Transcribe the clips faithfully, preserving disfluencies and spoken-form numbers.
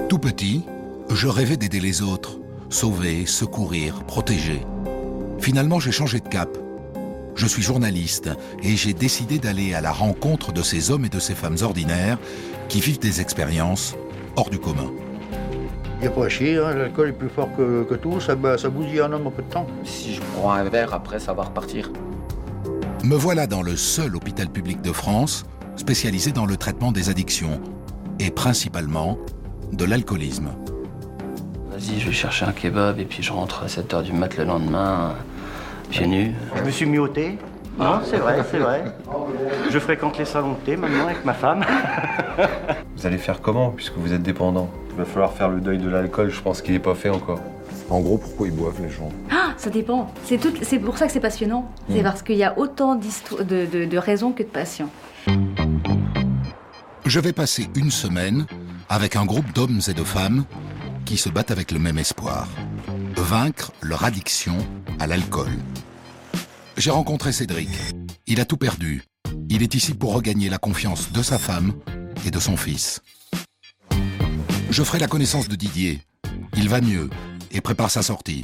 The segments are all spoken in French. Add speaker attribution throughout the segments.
Speaker 1: Tout petit, je rêvais d'aider les autres, sauver, secourir, protéger. Finalement, j'ai changé de cap. Je suis journaliste et j'ai décidé d'aller à la rencontre de ces hommes et de ces femmes ordinaires qui vivent des expériences hors du commun.
Speaker 2: Il n'y a pas à chier, hein, l'alcool est plus fort que, que tout, ça, ça bousille un homme en peu de temps.
Speaker 3: Si je prends un verre, après ça va repartir.
Speaker 1: Me voilà dans le seul hôpital public de France spécialisé dans le traitement des addictions et principalement de l'alcoolisme.
Speaker 3: Vas-y, je vais chercher un kebab et puis je rentre à sept heures du mat le lendemain, pieds nus.
Speaker 4: Je me suis mis au thé. Non, c'est vrai, c'est vrai. Je fréquente les salons de thé maintenant avec ma femme.
Speaker 5: Vous allez faire comment puisque vous êtes dépendant? Il va falloir faire le deuil de l'alcool, je pense qu'il n'est pas fait encore.
Speaker 6: En gros, pourquoi ils boivent les gens?
Speaker 7: Ah, ça dépend. C'est, tout, c'est pour ça que c'est passionnant. Mmh. C'est parce qu'il y a autant de, de, de raisons que de patients.
Speaker 1: Je vais passer une semaine avec un groupe d'hommes et de femmes qui se battent avec le même espoir. Vaincre leur addiction à l'alcool. J'ai rencontré Cédric. Il a tout perdu. Il est ici pour regagner la confiance de sa femme et de son fils. Je ferai la connaissance de Didier. Il va mieux et prépare sa sortie.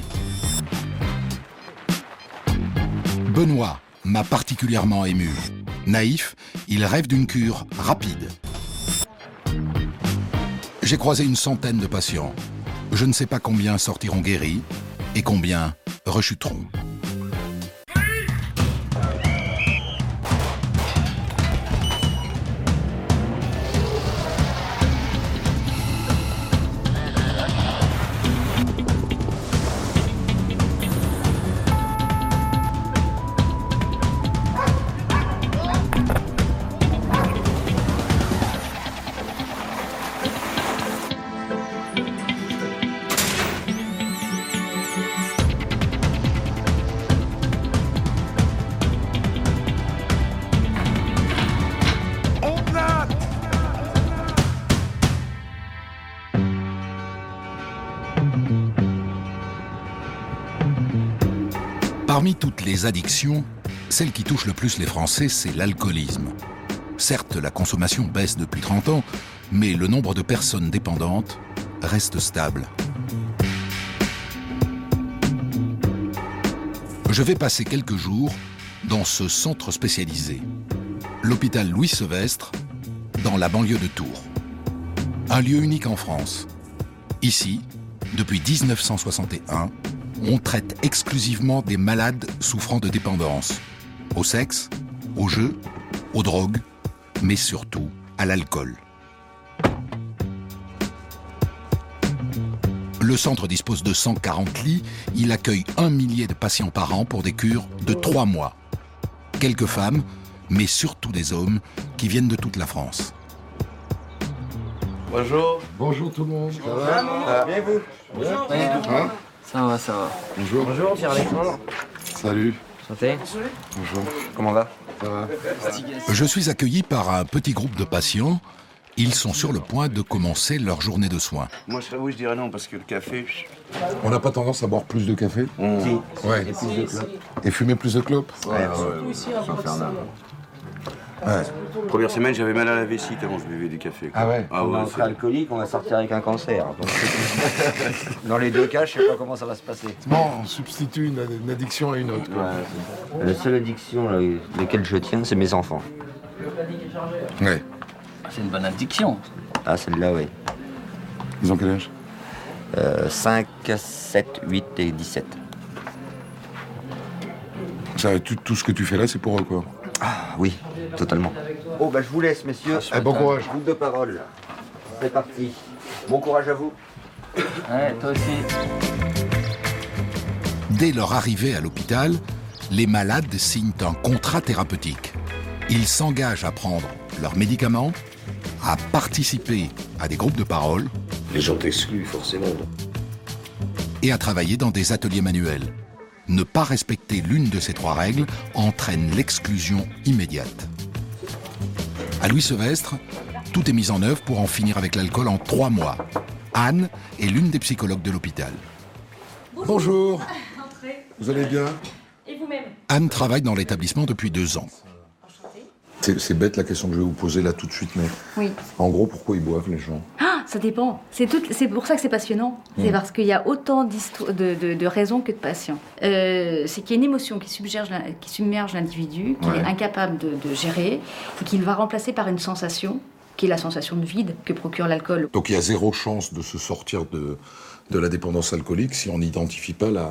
Speaker 1: Benoît m'a particulièrement ému. Naïf, il rêve d'une cure rapide. J'ai croisé une centaine de patients. Je ne sais pas combien sortiront guéris et combien rechuteront. Parmi toutes les addictions, celle qui touche le plus les Français, c'est l'alcoolisme. Certes, la consommation baisse depuis trente ans, mais le nombre de personnes dépendantes reste stable. Je vais passer quelques jours dans ce centre spécialisé, l'hôpital Louis-Sevestre, dans la banlieue de Tours. Un lieu unique en France. Ici, depuis dix-neuf cent soixante et un, on traite exclusivement des malades souffrant de dépendance, au sexe, au jeu, aux drogues, mais surtout à l'alcool. Le centre dispose de cent quarante lits, il accueille un millier de patients par an pour des cures de trois mois. Quelques femmes, mais surtout des hommes qui viennent de toute la France.
Speaker 5: Bonjour.
Speaker 6: Bonjour tout le monde. Ça va?
Speaker 5: Ah, bien vous?
Speaker 3: Bonjour.
Speaker 6: Hein?
Speaker 3: Ça va, ça va.
Speaker 6: Bonjour.
Speaker 4: Bonjour, Pierre-Alexandre.
Speaker 6: Salut.
Speaker 3: Santé.
Speaker 6: Bonjour.
Speaker 3: Comment va?
Speaker 6: Ça va?
Speaker 1: Je suis accueilli par un petit groupe de patients. Ils sont sur le point de commencer leur journée de soins.
Speaker 8: Moi, je serais vous, je dirais non, parce que le café...
Speaker 6: On n'a pas tendance à boire plus de café?
Speaker 8: Mmh.
Speaker 6: Si. Ouais.
Speaker 8: Et plus de clopes.
Speaker 6: Et fumer plus de clopes?
Speaker 8: Ouais, ouais, ouais, c'est infernal. Ouais. Première semaine, j'avais mal à la vessie tellement je buvais du café. Quoi.
Speaker 6: Ah ouais?
Speaker 8: Ah
Speaker 4: On
Speaker 8: ouais,
Speaker 4: est
Speaker 8: c'est...
Speaker 4: alcoolique, on va sortir avec un cancer. Donc... Dans les deux cas, je sais pas comment ça va se passer.
Speaker 6: Bon, on substitue une, une addiction à une autre. Quoi.
Speaker 4: Ouais, la seule addiction là, laquelle je tiens, c'est mes enfants.
Speaker 6: Ouais.
Speaker 3: C'est une bonne addiction.
Speaker 4: Ah, celle-là, oui.
Speaker 6: Ils ont quel âge?
Speaker 4: Euh, cinq, sept, huit et dix-sept.
Speaker 6: Ça, tout, tout ce que tu fais là, c'est pour eux, quoi.
Speaker 4: Ah, oui, totalement. Oh, bah je vous laisse, messieurs.
Speaker 6: Eh, bon courage.
Speaker 4: Groupe de parole. C'est parti. Bon courage à vous.
Speaker 3: Ouais, toi aussi.
Speaker 1: Dès leur arrivée à l'hôpital, les malades signent un contrat thérapeutique. Ils s'engagent à prendre leurs médicaments, à participer à des groupes de parole.
Speaker 8: Les gens t'excluent, forcément.
Speaker 1: Et à travailler dans des ateliers manuels. Ne pas respecter l'une de ces trois règles entraîne l'exclusion immédiate. À Louis-Sevestre, tout est mis en œuvre pour en finir avec l'alcool en trois mois. Anne est l'une des psychologues de l'hôpital.
Speaker 6: Bonjour. Vous allez bien?
Speaker 7: Et vous-même?
Speaker 1: Anne travaille dans l'établissement depuis deux ans.
Speaker 6: C'est, c'est bête la question que je vais vous poser là tout de suite, mais
Speaker 7: Oui.
Speaker 6: en gros, pourquoi ils boivent les gens?
Speaker 7: Ah, Ça dépend. C'est tout- c'est pour ça que c'est passionnant. C'est
Speaker 6: Mmh.
Speaker 7: parce qu'il y a autant d'histo- de, de, de raisons que de patients. Euh, c'est qu'il y a une émotion qui submerge, l'in- qui submerge l'individu, qu'il
Speaker 6: Ouais.
Speaker 7: est incapable de, de gérer, et qu'il va remplacer par une sensation, qui est la sensation de vide que procure l'alcool.
Speaker 6: Donc il y a zéro chance de se sortir de, de la dépendance alcoolique si on n'identifie pas la,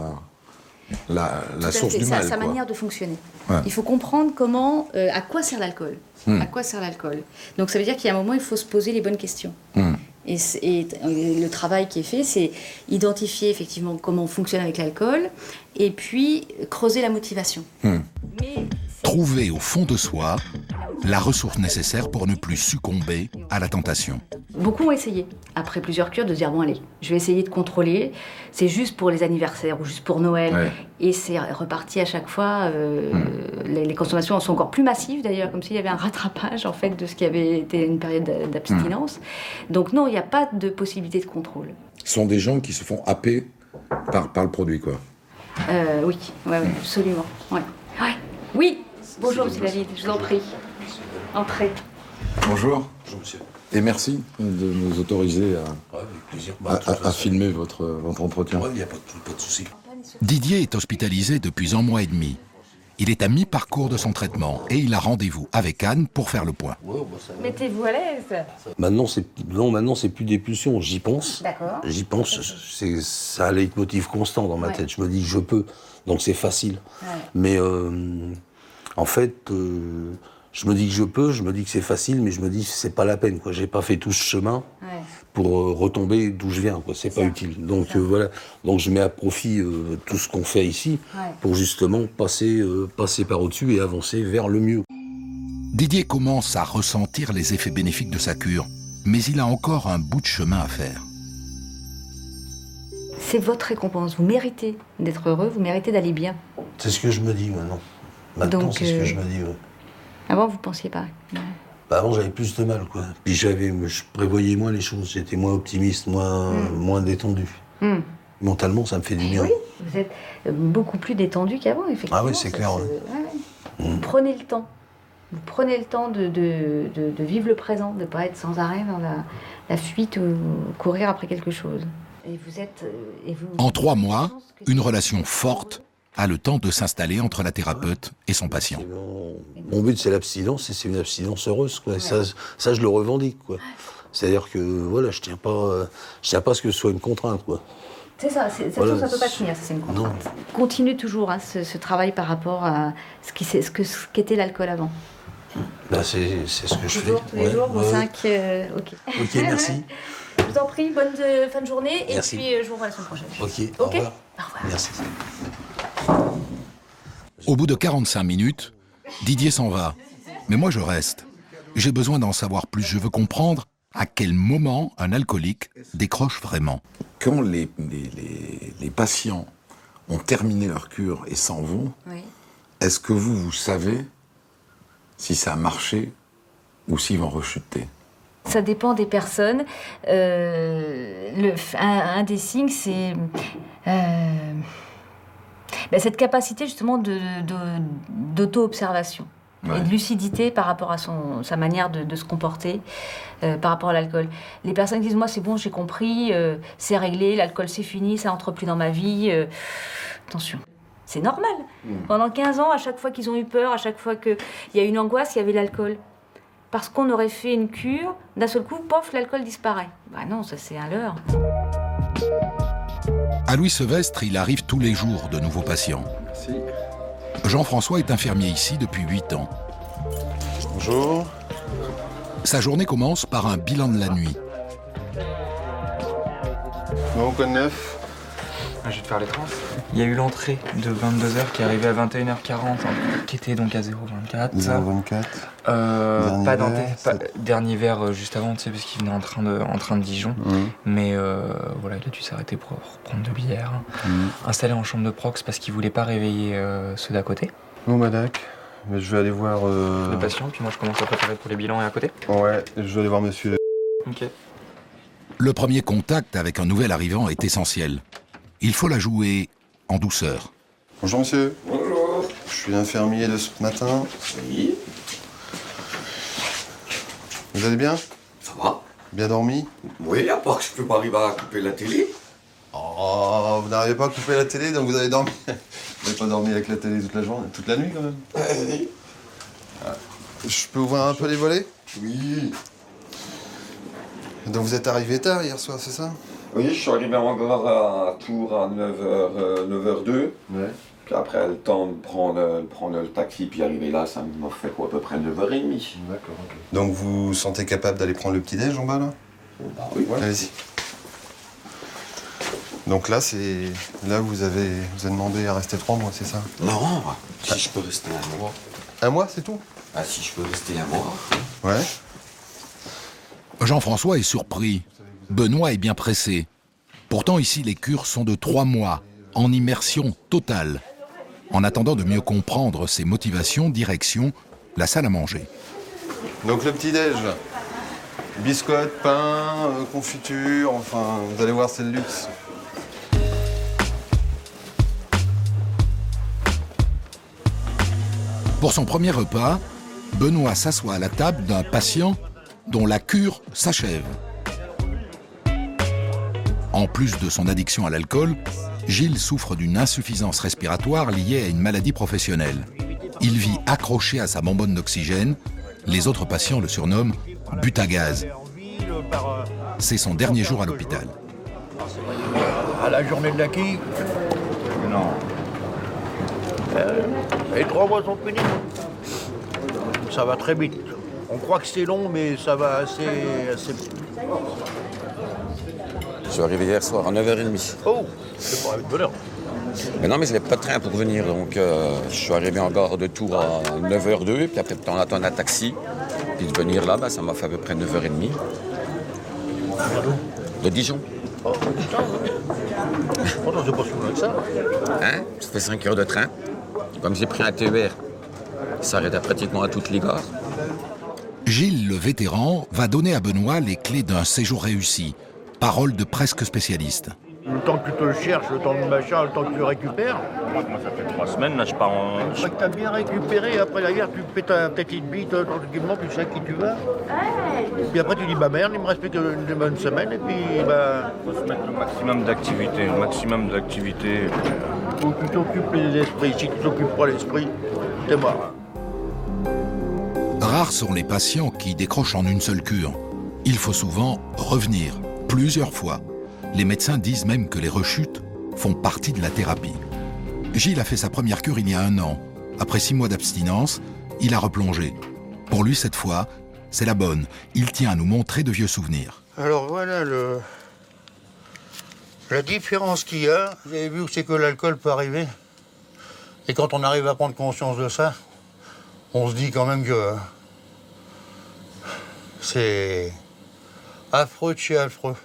Speaker 6: la,
Speaker 7: Tout
Speaker 6: la
Speaker 7: à
Speaker 6: source
Speaker 7: fait,
Speaker 6: du
Speaker 7: sa,
Speaker 6: mal.
Speaker 7: sa
Speaker 6: quoi.
Speaker 7: manière de fonctionner.
Speaker 6: Ouais.
Speaker 7: Il faut comprendre comment, euh, à quoi sert l'alcool.
Speaker 6: Hmm.
Speaker 7: À quoi sert l'alcool. Donc ça veut dire qu'il y a un moment, il faut se poser les bonnes questions.
Speaker 6: Hmm.
Speaker 7: Et, c'est- et, et le travail qui est fait, c'est identifier effectivement comment on fonctionne avec l'alcool, et puis creuser la motivation.
Speaker 6: Hmm.
Speaker 7: Mais
Speaker 1: Trouver au fond de soi la ressource nécessaire pour ne plus succomber à la tentation.
Speaker 7: beaucoup ont essayé, après plusieurs cures, de dire bon allez, je vais essayer de contrôler. C'est juste pour les anniversaires ou juste pour Noël.
Speaker 6: Ouais.
Speaker 7: Et c'est reparti à chaque fois. euh, les, les consommations sont encore plus massives d'ailleurs, comme s'il y avait un rattrapage en fait de ce qui avait été une période d'a- d'abstinence. Donc non, il n'y a pas de possibilité de contrôle.
Speaker 6: Ce sont des gens qui se font happer par, par le produit, quoi.
Speaker 7: Euh, oui, ouais, ouais, absolument. Ouais. Ouais. Oui. Bonjour Monsieur David, je vous en prie. Entrez.
Speaker 6: Bonjour.
Speaker 8: Bonjour, monsieur.
Speaker 6: Et merci de nous autoriser à,
Speaker 8: Ouais, avec plaisir.
Speaker 6: à,
Speaker 8: Bah, de toute
Speaker 6: à- à
Speaker 8: façon,
Speaker 6: filmer votre, votre entretien.
Speaker 8: ouais, il n'y a pas de, pas de souci.
Speaker 1: Didier est hospitalisé depuis un mois et demi. Il est à mi-parcours de son traitement et il a rendez-vous avec Anne pour faire le point.
Speaker 8: Ouais, bah, ça va.
Speaker 7: Mettez-vous à l'aise.
Speaker 9: Maintenant, c'est non, maintenant c'est plus des pulsions. J'y pense.
Speaker 7: D'accord.
Speaker 9: J'y pense. C'est ça a un leitmotiv constant dans ma
Speaker 7: Ouais.
Speaker 9: tête. Je me dis je peux, donc c'est facile.
Speaker 7: Ouais.
Speaker 9: Mais euh, en fait, euh, je me dis que je peux. Je me dis que c'est facile, mais je me dis c'est pas la peine. Quoi. J'ai pas fait tout ce chemin
Speaker 7: Ouais.
Speaker 9: pour euh, retomber d'où je viens. Quoi. C'est pas
Speaker 7: ça.
Speaker 9: utile. Donc euh, voilà. Donc je mets à profit euh, tout ce qu'on fait ici
Speaker 7: Ouais.
Speaker 9: pour justement passer euh, passer par au-dessus et avancer vers le mieux.
Speaker 1: Didier commence à ressentir les effets bénéfiques de sa cure, mais il a encore un bout de chemin à faire.
Speaker 7: C'est votre récompense. Vous méritez d'être heureux, vous méritez d'aller bien.
Speaker 9: C'est ce que je me dis maintenant. Maintenant,
Speaker 7: Donc,
Speaker 9: c'est ce
Speaker 7: euh,
Speaker 9: que je me dis. Ouais.
Speaker 7: Avant, vous pensiez pas. Ouais.
Speaker 9: Bah avant, j'avais plus de mal, quoi. Puis j'avais, je prévoyais moins les choses. J'étais moins optimiste, moins, moins détendu.
Speaker 7: Hmm.
Speaker 9: Mentalement, ça me fait du bien.
Speaker 7: Oui, vous êtes euh, beaucoup plus détendu qu'avant, effectivement.
Speaker 9: Ah oui, c'est
Speaker 7: Ça
Speaker 9: clair,
Speaker 7: se-
Speaker 9: ouais.
Speaker 7: ouais, ouais. Vous prenez le temps. Vous prenez le temps de, de, de, de vivre le présent, de ne pas être sans arrêt dans la, la fuite ou courir après quelque chose. Et vous êtes... euh, Et vous,
Speaker 1: En trois mois, une relation forte a le temps de s'installer entre la thérapeute et son patient.
Speaker 9: Et Mon, mon but, c'est l'abstinence, et c'est une abstinence heureuse, quoi. Et Ça, ça, je le revendique, quoi. C'est-à-dire que, voilà, je tiens pas, euh, je tiens pas à ce que ce soit une contrainte, quoi.
Speaker 7: C'est ça, c'est, ça,
Speaker 9: Voilà,
Speaker 7: ça peut pas
Speaker 9: c'est-
Speaker 7: tenir, ça, c'est une contrainte.
Speaker 9: Non.
Speaker 7: Continue toujours hein, ce, ce travail par rapport à ce, qui, c'est- ce, que, ce qu'était l'alcool avant.
Speaker 9: Bah, c'est, c'est ce que je
Speaker 7: Toujours,
Speaker 9: fais.
Speaker 7: tous les
Speaker 9: Ouais,
Speaker 7: jours, vos
Speaker 9: ouais.
Speaker 7: cinq... euh, ok.
Speaker 9: Ok, merci.
Speaker 7: Je vous en prie, bonne euh, fin de journée,
Speaker 9: Merci.
Speaker 7: et puis euh, je vous revois la semaine prochaine.
Speaker 9: Ok, au
Speaker 7: Ok.
Speaker 9: revoir.
Speaker 7: Au revoir.
Speaker 9: Merci.
Speaker 1: Au bout de quarante-cinq minutes, Didier s'en va. Mais moi, je reste. J'ai besoin d'en savoir plus. Je veux comprendre à quel moment un alcoolique décroche vraiment.
Speaker 6: Quand les, les, les, les patients ont terminé leur cure et s'en vont,
Speaker 7: Oui.
Speaker 6: est-ce que vous, vous savez si ça a marché ou s'ils vont rechuter?
Speaker 7: Ça dépend des personnes. Euh, le, un, un des signes, c'est euh, ben, cette capacité justement de, de, d'auto-observation
Speaker 6: Ouais.
Speaker 7: et de lucidité par rapport à son, sa manière de, de se comporter euh, par rapport à l'alcool. Les personnes qui disent « moi c'est bon, j'ai compris, euh, c'est réglé, l'alcool c'est fini, ça entre plus dans ma vie euh, ». Attention. C'est normal. Pendant quinze ans, à chaque fois qu'ils ont eu peur, à chaque fois qu'il y a une angoisse, il y avait l'alcool. Parce qu'on aurait fait une cure, d'un seul coup, pof, l'alcool disparaît. Bah non, ça c'est un leurre.
Speaker 1: À Louis Sevestre, il arrive tous les jours de nouveaux patients.
Speaker 6: Merci.
Speaker 1: Jean-François est infirmier ici depuis huit ans.
Speaker 6: Bonjour.
Speaker 1: Sa journée commence par un bilan de la nuit.
Speaker 5: Bon, quoi de neuf?
Speaker 10: Je vais te faire les trans. Il y a eu l'entrée de vingt-deux heures qui est arrivée à vingt et une heures quarante, hein, qui était donc à zéro vingt-quatre.
Speaker 5: zéro vingt-quatre.
Speaker 10: Euh,
Speaker 5: Dernier
Speaker 10: pas
Speaker 5: verre,
Speaker 10: d'entrée,
Speaker 5: ça-
Speaker 10: pas- dernier verre euh, juste avant, tu sais, parce qu'il venait en train de, en train de Dijon.
Speaker 5: Mmh.
Speaker 10: Mais euh, voilà, il a dû s'arrêter pour reprendre de bière.
Speaker 5: Mmh.
Speaker 10: Installé en chambre de prox parce qu'il voulait pas réveiller euh, ceux d'à côté.
Speaker 5: Bon, bah, d'accord. Mais je vais aller voir. Euh...
Speaker 10: Le patient, puis moi je commence à préparer pour les bilans et à côté.
Speaker 5: Ouais, je vais aller voir monsieur.
Speaker 10: Ok.
Speaker 1: Le premier contact avec un nouvel arrivant est essentiel. Il faut la jouer en douceur.
Speaker 5: Bonjour monsieur. Bonjour. Je suis l'infirmier de ce matin.
Speaker 8: Oui,
Speaker 5: Vous allez bien?
Speaker 8: ça va.
Speaker 11: Bien dormi?
Speaker 8: Oui, à part que je peux pas arriver à couper la télé.
Speaker 11: Oh, vous n'arrivez pas à couper la télé, donc vous avez dormi. Vous n'avez pas dormi avec la télé toute la journée, toute la nuit quand même?
Speaker 8: Oui.
Speaker 11: Je peux ouvrir un peu les volets?
Speaker 8: Oui.
Speaker 11: Donc vous êtes arrivé tard hier soir, c'est ça?
Speaker 8: Oui, je suis arrivé encore à Tours à neuf heures deux.
Speaker 11: Ouais.
Speaker 8: Puis après, le temps de prendre, de prendre le taxi puis arriver là, ça m'a fait quoi, à peu près neuf heures trente.
Speaker 11: D'accord, ok. Donc vous vous sentez capable d'aller prendre le petit-déj en bas là?
Speaker 8: Bah oui, voilà.
Speaker 11: Allez-y. Donc là, c'est. Là, vous avez. Vous avez demandé à rester trois mois, c'est ça?
Speaker 8: Non, si je peux rester un mois.
Speaker 11: Un mois, c'est tout?
Speaker 8: Ah, si je peux rester un mois.
Speaker 11: Ouais.
Speaker 1: Jean-François est surpris. Benoît est bien pressé. Pourtant, ici, les cures sont de trois mois, en immersion totale. En attendant de mieux comprendre ses motivations, direction la salle à manger.
Speaker 11: Donc le petit-déj. Biscottes, pain, euh, confiture, enfin, vous allez voir, c'est le luxe.
Speaker 1: Pour son premier repas, Benoît s'assoit à la table d'un patient dont la cure s'achève. En plus de son addiction à l'alcool, Gilles souffre d'une insuffisance respiratoire liée à une maladie professionnelle. Il vit accroché à sa bonbonne d'oxygène. Les autres patients le surnomment « but à gaz ». C'est son dernier jour à l'hôpital.
Speaker 2: À la journée de la quille? Non. Euh, les trois mois sont finis. Ça va très vite. On croit que c'est long, mais ça va assez, assez vite.
Speaker 12: Je suis arrivé hier soir à neuf heures trente.
Speaker 2: Oh, c'est pas avec bonheur.
Speaker 12: Mais non, mais je n'avais pas de train pour venir, donc euh, je suis arrivé en gare de Tours à neuf heures deux, puis après, on attend un taxi. Puis de venir là, bah, ça m'a fait à peu près neuf heures trente. De Dijon.
Speaker 2: Oh, putain, oh, non, c'est pas si loin que ça.
Speaker 12: Hein? Ça fait cinq heures de train. Comme j'ai pris un T E R, ça s'arrête pratiquement à toutes les gares.
Speaker 1: Gilles, le vétéran, va donner à Benoît les clés d'un séjour réussi. Parole de presque spécialiste.
Speaker 2: Le temps que tu te le cherches, le temps de machin, le temps que tu le récupères.
Speaker 4: Moi, ça fait trois semaines, là, je pars en...
Speaker 2: Une fois que t'as bien récupéré, après la guerre, tu pètes ta petite bite, tranquillement, tu sais à qui tu vas. Puis après, tu dis, bah merde, il me reste plus qu'une bonne semaine, et puis, bah...
Speaker 4: Il faut se mettre le maximum d'activité, le maximum d'activité.
Speaker 2: Faut que tu t'occupes les esprits. Si tu t'occupes pas l'esprit, t'es mort.
Speaker 1: Rares sont les patients qui décrochent en une seule cure. Il faut souvent revenir, plusieurs fois. Les médecins disent même que les rechutes font partie de la thérapie. Gilles a fait sa première cure il y a un an. Après six mois d'abstinence, il a replongé. Pour lui, cette fois, c'est la bonne. Il tient à nous montrer de vieux souvenirs.
Speaker 2: Alors voilà le... la différence qu'il y a. Vous avez vu où c'est que l'alcool peut arriver. Et quand on arrive à prendre conscience de ça, on se dit quand même que c'est affreux de chez affreux.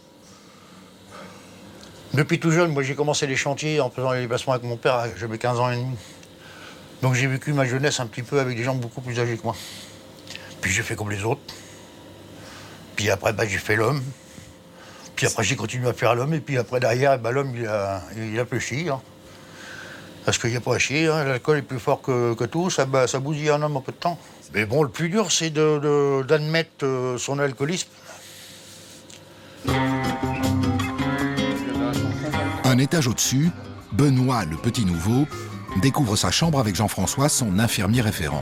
Speaker 2: Depuis tout jeune, moi j'ai commencé les chantiers en faisant les déplacements avec mon père, j'avais quinze ans et demi. Donc j'ai vécu ma jeunesse un petit peu avec des gens beaucoup plus âgés que moi. Puis j'ai fait comme les autres. Puis après, bah, j'ai fait l'homme. Puis après, j'ai continué à faire l'homme. Et puis après, derrière, bah, l'homme, il a, il a fléchi. Hein. Parce qu'il n'y a pas à chier. Hein. L'alcool est plus fort que, que tout. Ça, bah, ça bousille un homme en peu de temps. Mais bon, le plus dur, c'est de, de, d'admettre euh, son alcoolisme.
Speaker 1: Un étage au-dessus, Benoît, le petit nouveau, découvre sa chambre avec Jean-François, son infirmier référent.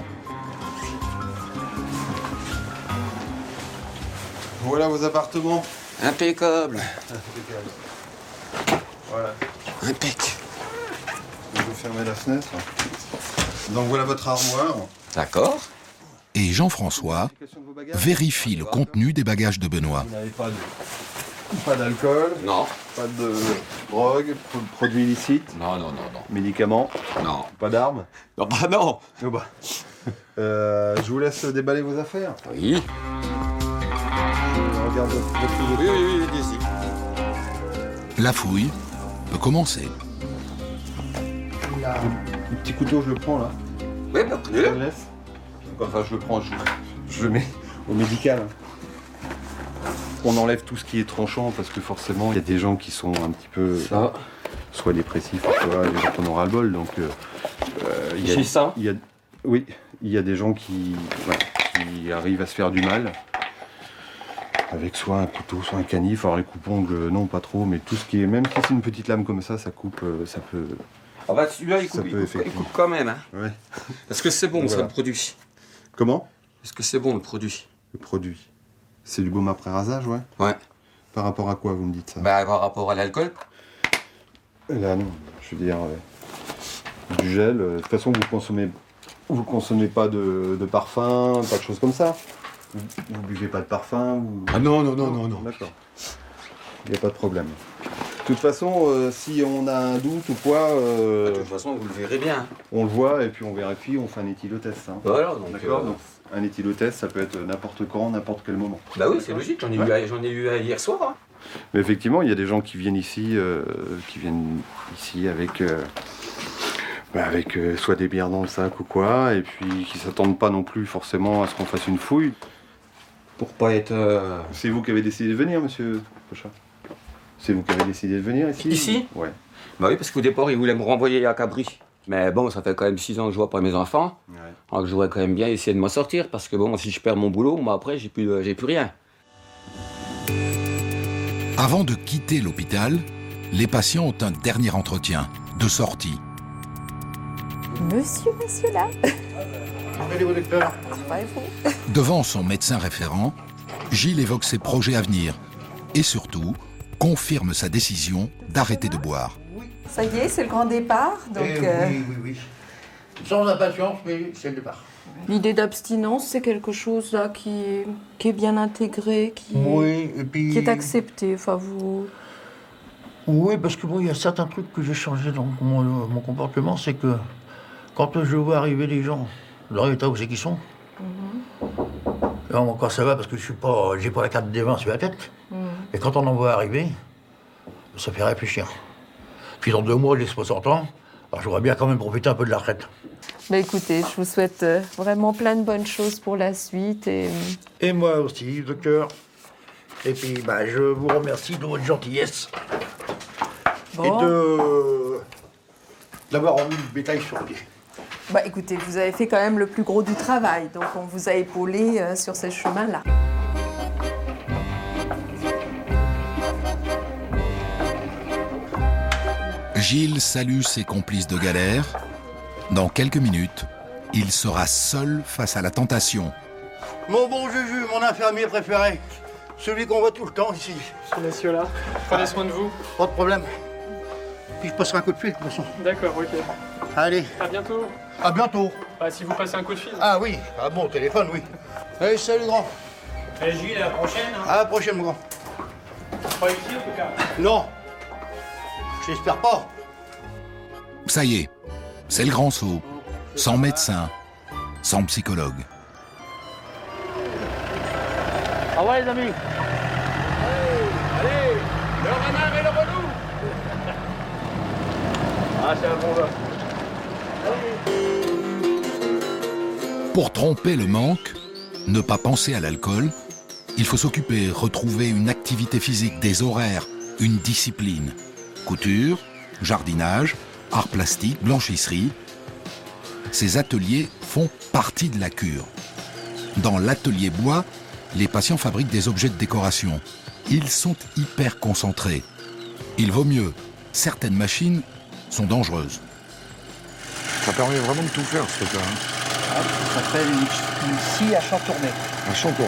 Speaker 11: Voilà vos appartements.
Speaker 12: Impeccable.
Speaker 11: Impeccable. Voilà.
Speaker 12: Impec.
Speaker 11: Je vais fermer la fenêtre. Donc voilà votre armoire.
Speaker 12: D'accord.
Speaker 1: Et Jean-François vérifie le contenu des bagages de Benoît.
Speaker 11: Vous n'avez pas de... Pas d'alcool.
Speaker 12: Non.
Speaker 11: Pas de drogue, pas de produits illicites.
Speaker 12: Non, non, non, non.
Speaker 11: Médicaments.
Speaker 12: Non.
Speaker 11: Pas d'armes.
Speaker 12: Non, bah non.
Speaker 11: Oh bah. euh, je vous laisse déballer vos affaires.
Speaker 12: Oui.
Speaker 11: Je regarde votre, votre frigo.
Speaker 12: Oui, oui, oui, allez-y.
Speaker 1: La fouille peut commencer.
Speaker 11: Là. Le petit couteau, je le prends là.
Speaker 12: Oui, bah prenez-le.
Speaker 11: Je le laisse. Enfin, je le prends, je, je le mets au médical. On enlève tout ce qui est tranchant parce que forcément, il y a des gens qui sont un petit peu
Speaker 8: Ça.
Speaker 11: soit dépressifs, soit des gens qu'on aura le bol. Donc, euh, il y a,
Speaker 8: J'ai ça.
Speaker 11: il y a, oui, il y a des gens qui, ouais, qui arrivent à se faire du mal. avec soit un couteau, soit un canif. Alors les coupe-ongles, non, pas trop, mais tout ce qui est, même si c'est une petite lame comme ça, ça coupe, euh, ça peut...
Speaker 12: Ah bah celui-là, il, coupe, il, coupe, il coupe quand même. Hein.
Speaker 11: Ouais.
Speaker 12: Est-ce que c'est bon,
Speaker 11: voilà.
Speaker 12: ça, le produit?
Speaker 11: Comment?
Speaker 12: Est-ce que c'est bon, le produit?
Speaker 11: Le produit. C'est du baume après rasage, ouais?
Speaker 12: Ouais.
Speaker 11: Par rapport à quoi, vous me dites ça?
Speaker 12: Bah, par rapport à l'alcool.
Speaker 11: Là, non. Je veux dire, euh, du gel. Euh, de toute façon, vous consommez, vous consommez pas de, de parfum, pas de choses comme ça? Vous, vous buvez pas de parfum ou...
Speaker 6: Ah non, non, non, non, non.
Speaker 11: D'accord. Il n'y a pas de problème. De toute façon, euh, si on a un doute ou quoi... Euh,
Speaker 12: de toute façon, vous le verrez bien.
Speaker 11: On le voit et puis on vérifie, on fait un éthylotest. Hein.
Speaker 12: Voilà, donc...
Speaker 11: D'accord,
Speaker 12: euh...
Speaker 11: donc un éthylotest, ça peut être n'importe quand, n'importe quel moment.
Speaker 12: Bah oui, c'est logique, j'en ai, ouais. eu, ai eu hier soir. Hein.
Speaker 11: Mais effectivement, il y a des gens qui viennent ici, euh, qui viennent ici avec... Euh, bah avec euh, soit des bières dans le sac ou quoi, et puis qui s'attendent pas non plus forcément à ce qu'on fasse une fouille.
Speaker 12: Pour pas être... Euh...
Speaker 11: C'est vous qui avez décidé de venir, monsieur Pochat? C'est vous qui avez décidé de venir ici?
Speaker 12: Ici?
Speaker 11: Ouais.
Speaker 12: Bah oui, parce qu'au départ, ils voulaient me renvoyer à Cabri. Mais bon, ça fait quand même six ans que je vois pas mes enfants. Ouais. Alors que je voudrais quand même bien essayer de m'en sortir, parce que bon, si je perds mon boulot, moi après, j'ai plus, euh, j'ai plus rien.
Speaker 1: Avant de quitter l'hôpital, les patients ont un dernier entretien de sortie.
Speaker 13: Monsieur, monsieur là.
Speaker 1: Devant son médecin référent, Gilles évoque ses projets à venir et surtout confirme sa décision d'arrêter de boire.
Speaker 13: Ça y est, c'est le grand départ. Donc,
Speaker 2: eh
Speaker 13: euh...
Speaker 2: oui, oui, oui. Sans impatience, mais c'est le départ.
Speaker 13: L'idée d'abstinence, c'est quelque chose là qui est, qui est bien intégré, qui,
Speaker 2: oui, et puis...
Speaker 13: qui est accepté. Enfin, vous...
Speaker 2: Oui, parce que bon, il y a certains trucs que j'ai changé dans mon, mon comportement, c'est que quand je vois arriver les gens dans l'état où c'est qu'ils sont, mm-hmm. là, encore ça va parce que je suis pas, j'ai pas la carte des vins sur la tête. Mm. Et quand on en voit arriver, ça fait réfléchir. Puis dans deux mois, j'ai soixante ans, alors je voudrais bien quand même profiter un peu de la retraite.
Speaker 13: Bah écoutez, je vous souhaite euh, vraiment plein de bonnes choses pour la suite. Et,
Speaker 2: et moi aussi, docteur. Et puis, bah, je vous remercie de votre gentillesse. Bon. Et de d'avoir remis le bétail sur pied.
Speaker 13: Bah écoutez, vous avez fait quand même le plus gros du travail, donc on vous a épaulé euh, sur ce chemin-là.
Speaker 1: Gilles salue ses complices de galère. Dans quelques minutes, il sera seul face à la tentation.
Speaker 2: Mon bon Juju, mon infirmier préféré, celui qu'on voit tout le temps ici.
Speaker 14: Ce monsieur-là, prenez soin de vous.
Speaker 2: Pas de problème. Puis je passerai un coup de fil de toute façon.
Speaker 14: D'accord, ok.
Speaker 2: Allez.
Speaker 14: À bientôt.
Speaker 2: À bientôt.
Speaker 14: Bah, si vous passez un coup de fil.
Speaker 2: Ah oui, ah bon, téléphone, oui. Allez, salut grand.
Speaker 15: Et Gilles, à la prochaine. Hein.
Speaker 2: À la prochaine, mon grand.
Speaker 15: Pas ici, en tout cas.
Speaker 2: Non. J'espère pas.
Speaker 1: Ça y est, c'est le grand saut. Sans médecin, sans psychologue.
Speaker 15: Au revoir les amis. Allez, allez, le renard et le relou. Ah, c'est un bon gars.
Speaker 1: Pour tromper le manque, ne pas penser à l'alcool, il faut s'occuper, retrouver une activité physique, des horaires, une discipline. Couture, jardinage, art plastique, blanchisserie. Ces ateliers font partie de la cure. Dans l'atelier bois, les patients fabriquent des objets de décoration. Ils sont hyper concentrés. Il vaut mieux. Certaines machines sont dangereuses.
Speaker 6: Ça permet vraiment de tout faire, ce truc-là. Hein.
Speaker 2: Ah, ça s'appelle une, une scie à chantourner.
Speaker 6: Un chantourner.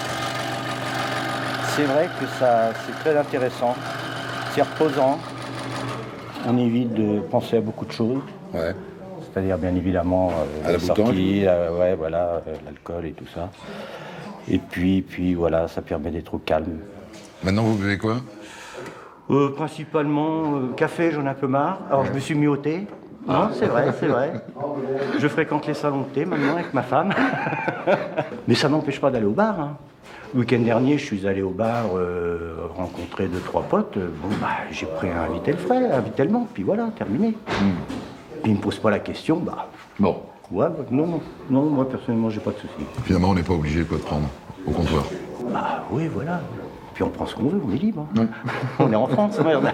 Speaker 4: C'est vrai que ça, c'est très intéressant. C'est reposant. On évite de penser à beaucoup de choses.
Speaker 6: Ouais.
Speaker 4: C'est-à-dire, bien évidemment, euh,
Speaker 6: à la
Speaker 4: les sorties, euh, ouais, voilà, euh, l'alcool et tout ça. Et puis, puis voilà, ça permet d'être au calme.
Speaker 6: Maintenant, vous buvez quoi?
Speaker 4: euh, Principalement, euh, café, j'en ai un peu marre. Alors, ouais. Je me suis mis au thé. Non, c'est vrai, c'est vrai. Je fréquente les salons de thé maintenant avec ma femme. Mais ça m'empêche pas d'aller au bar. Hein. Le week-end dernier, je suis allé au bar euh, rencontrer deux, trois potes. Bon, bah, j'ai pris un Vitel frais, un Vitellement, puis voilà, terminé. Mm. Puis ils me posent pas la question, bah.
Speaker 6: Bon.
Speaker 4: Ouais, bah, non, non, non, moi personnellement, j'ai pas de soucis.
Speaker 6: Finalement, on n'est pas obligé quoi, de prendre au comptoir.
Speaker 4: Bah oui, voilà. Puis on prend ce qu'on veut, on est libre. Hein. On est en France, merde.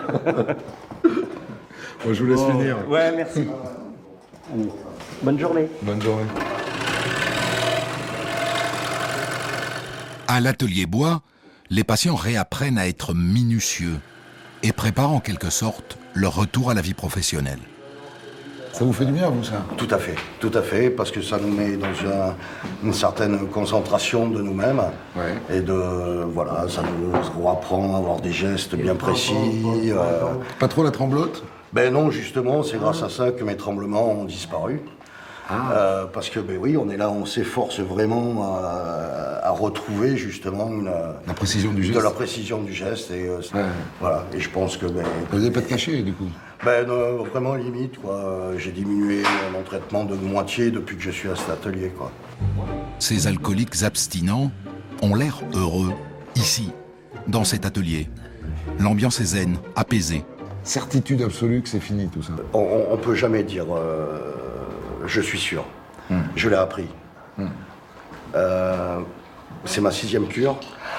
Speaker 6: Bon, je vous laisse oh. finir.
Speaker 4: Ouais, merci. Bonne journée.
Speaker 6: Bonne journée.
Speaker 1: À l'atelier bois, les patients réapprennent à être minutieux et préparent en quelque sorte leur retour à la vie professionnelle.
Speaker 6: Ça vous fait du bien, vous, ça?
Speaker 16: Tout à fait, tout à fait, parce que ça nous met dans un, une certaine concentration de nous-mêmes. Ouais. Et de, voilà, ça nous apprend à avoir des gestes bien précis. Euh...
Speaker 6: Pas trop la tremblote?
Speaker 16: Ben non, justement, c'est grâce à ça que mes tremblements ont disparu. Ah. Euh, parce que, ben oui, on est là, on s'efforce vraiment à, à retrouver justement une,
Speaker 6: la précision du geste.
Speaker 16: De la précision du geste. Et, euh, ouais. Voilà, et je pense que... Ben,
Speaker 6: vous n'avez pas de cachet, du coup?
Speaker 16: Ben, euh, vraiment limite, quoi. J'ai diminué mon traitement de moitié depuis que je suis à cet atelier, quoi.
Speaker 1: Ces alcooliques abstinents ont l'air heureux, ici, dans cet atelier. L'ambiance est zen, apaisée.
Speaker 6: Certitude absolue que c'est fini, tout ça?
Speaker 16: On ne peut jamais dire... Euh, je suis sûr. Mmh. Je l'ai appris. Mmh. Euh, c'est ma sixième cure.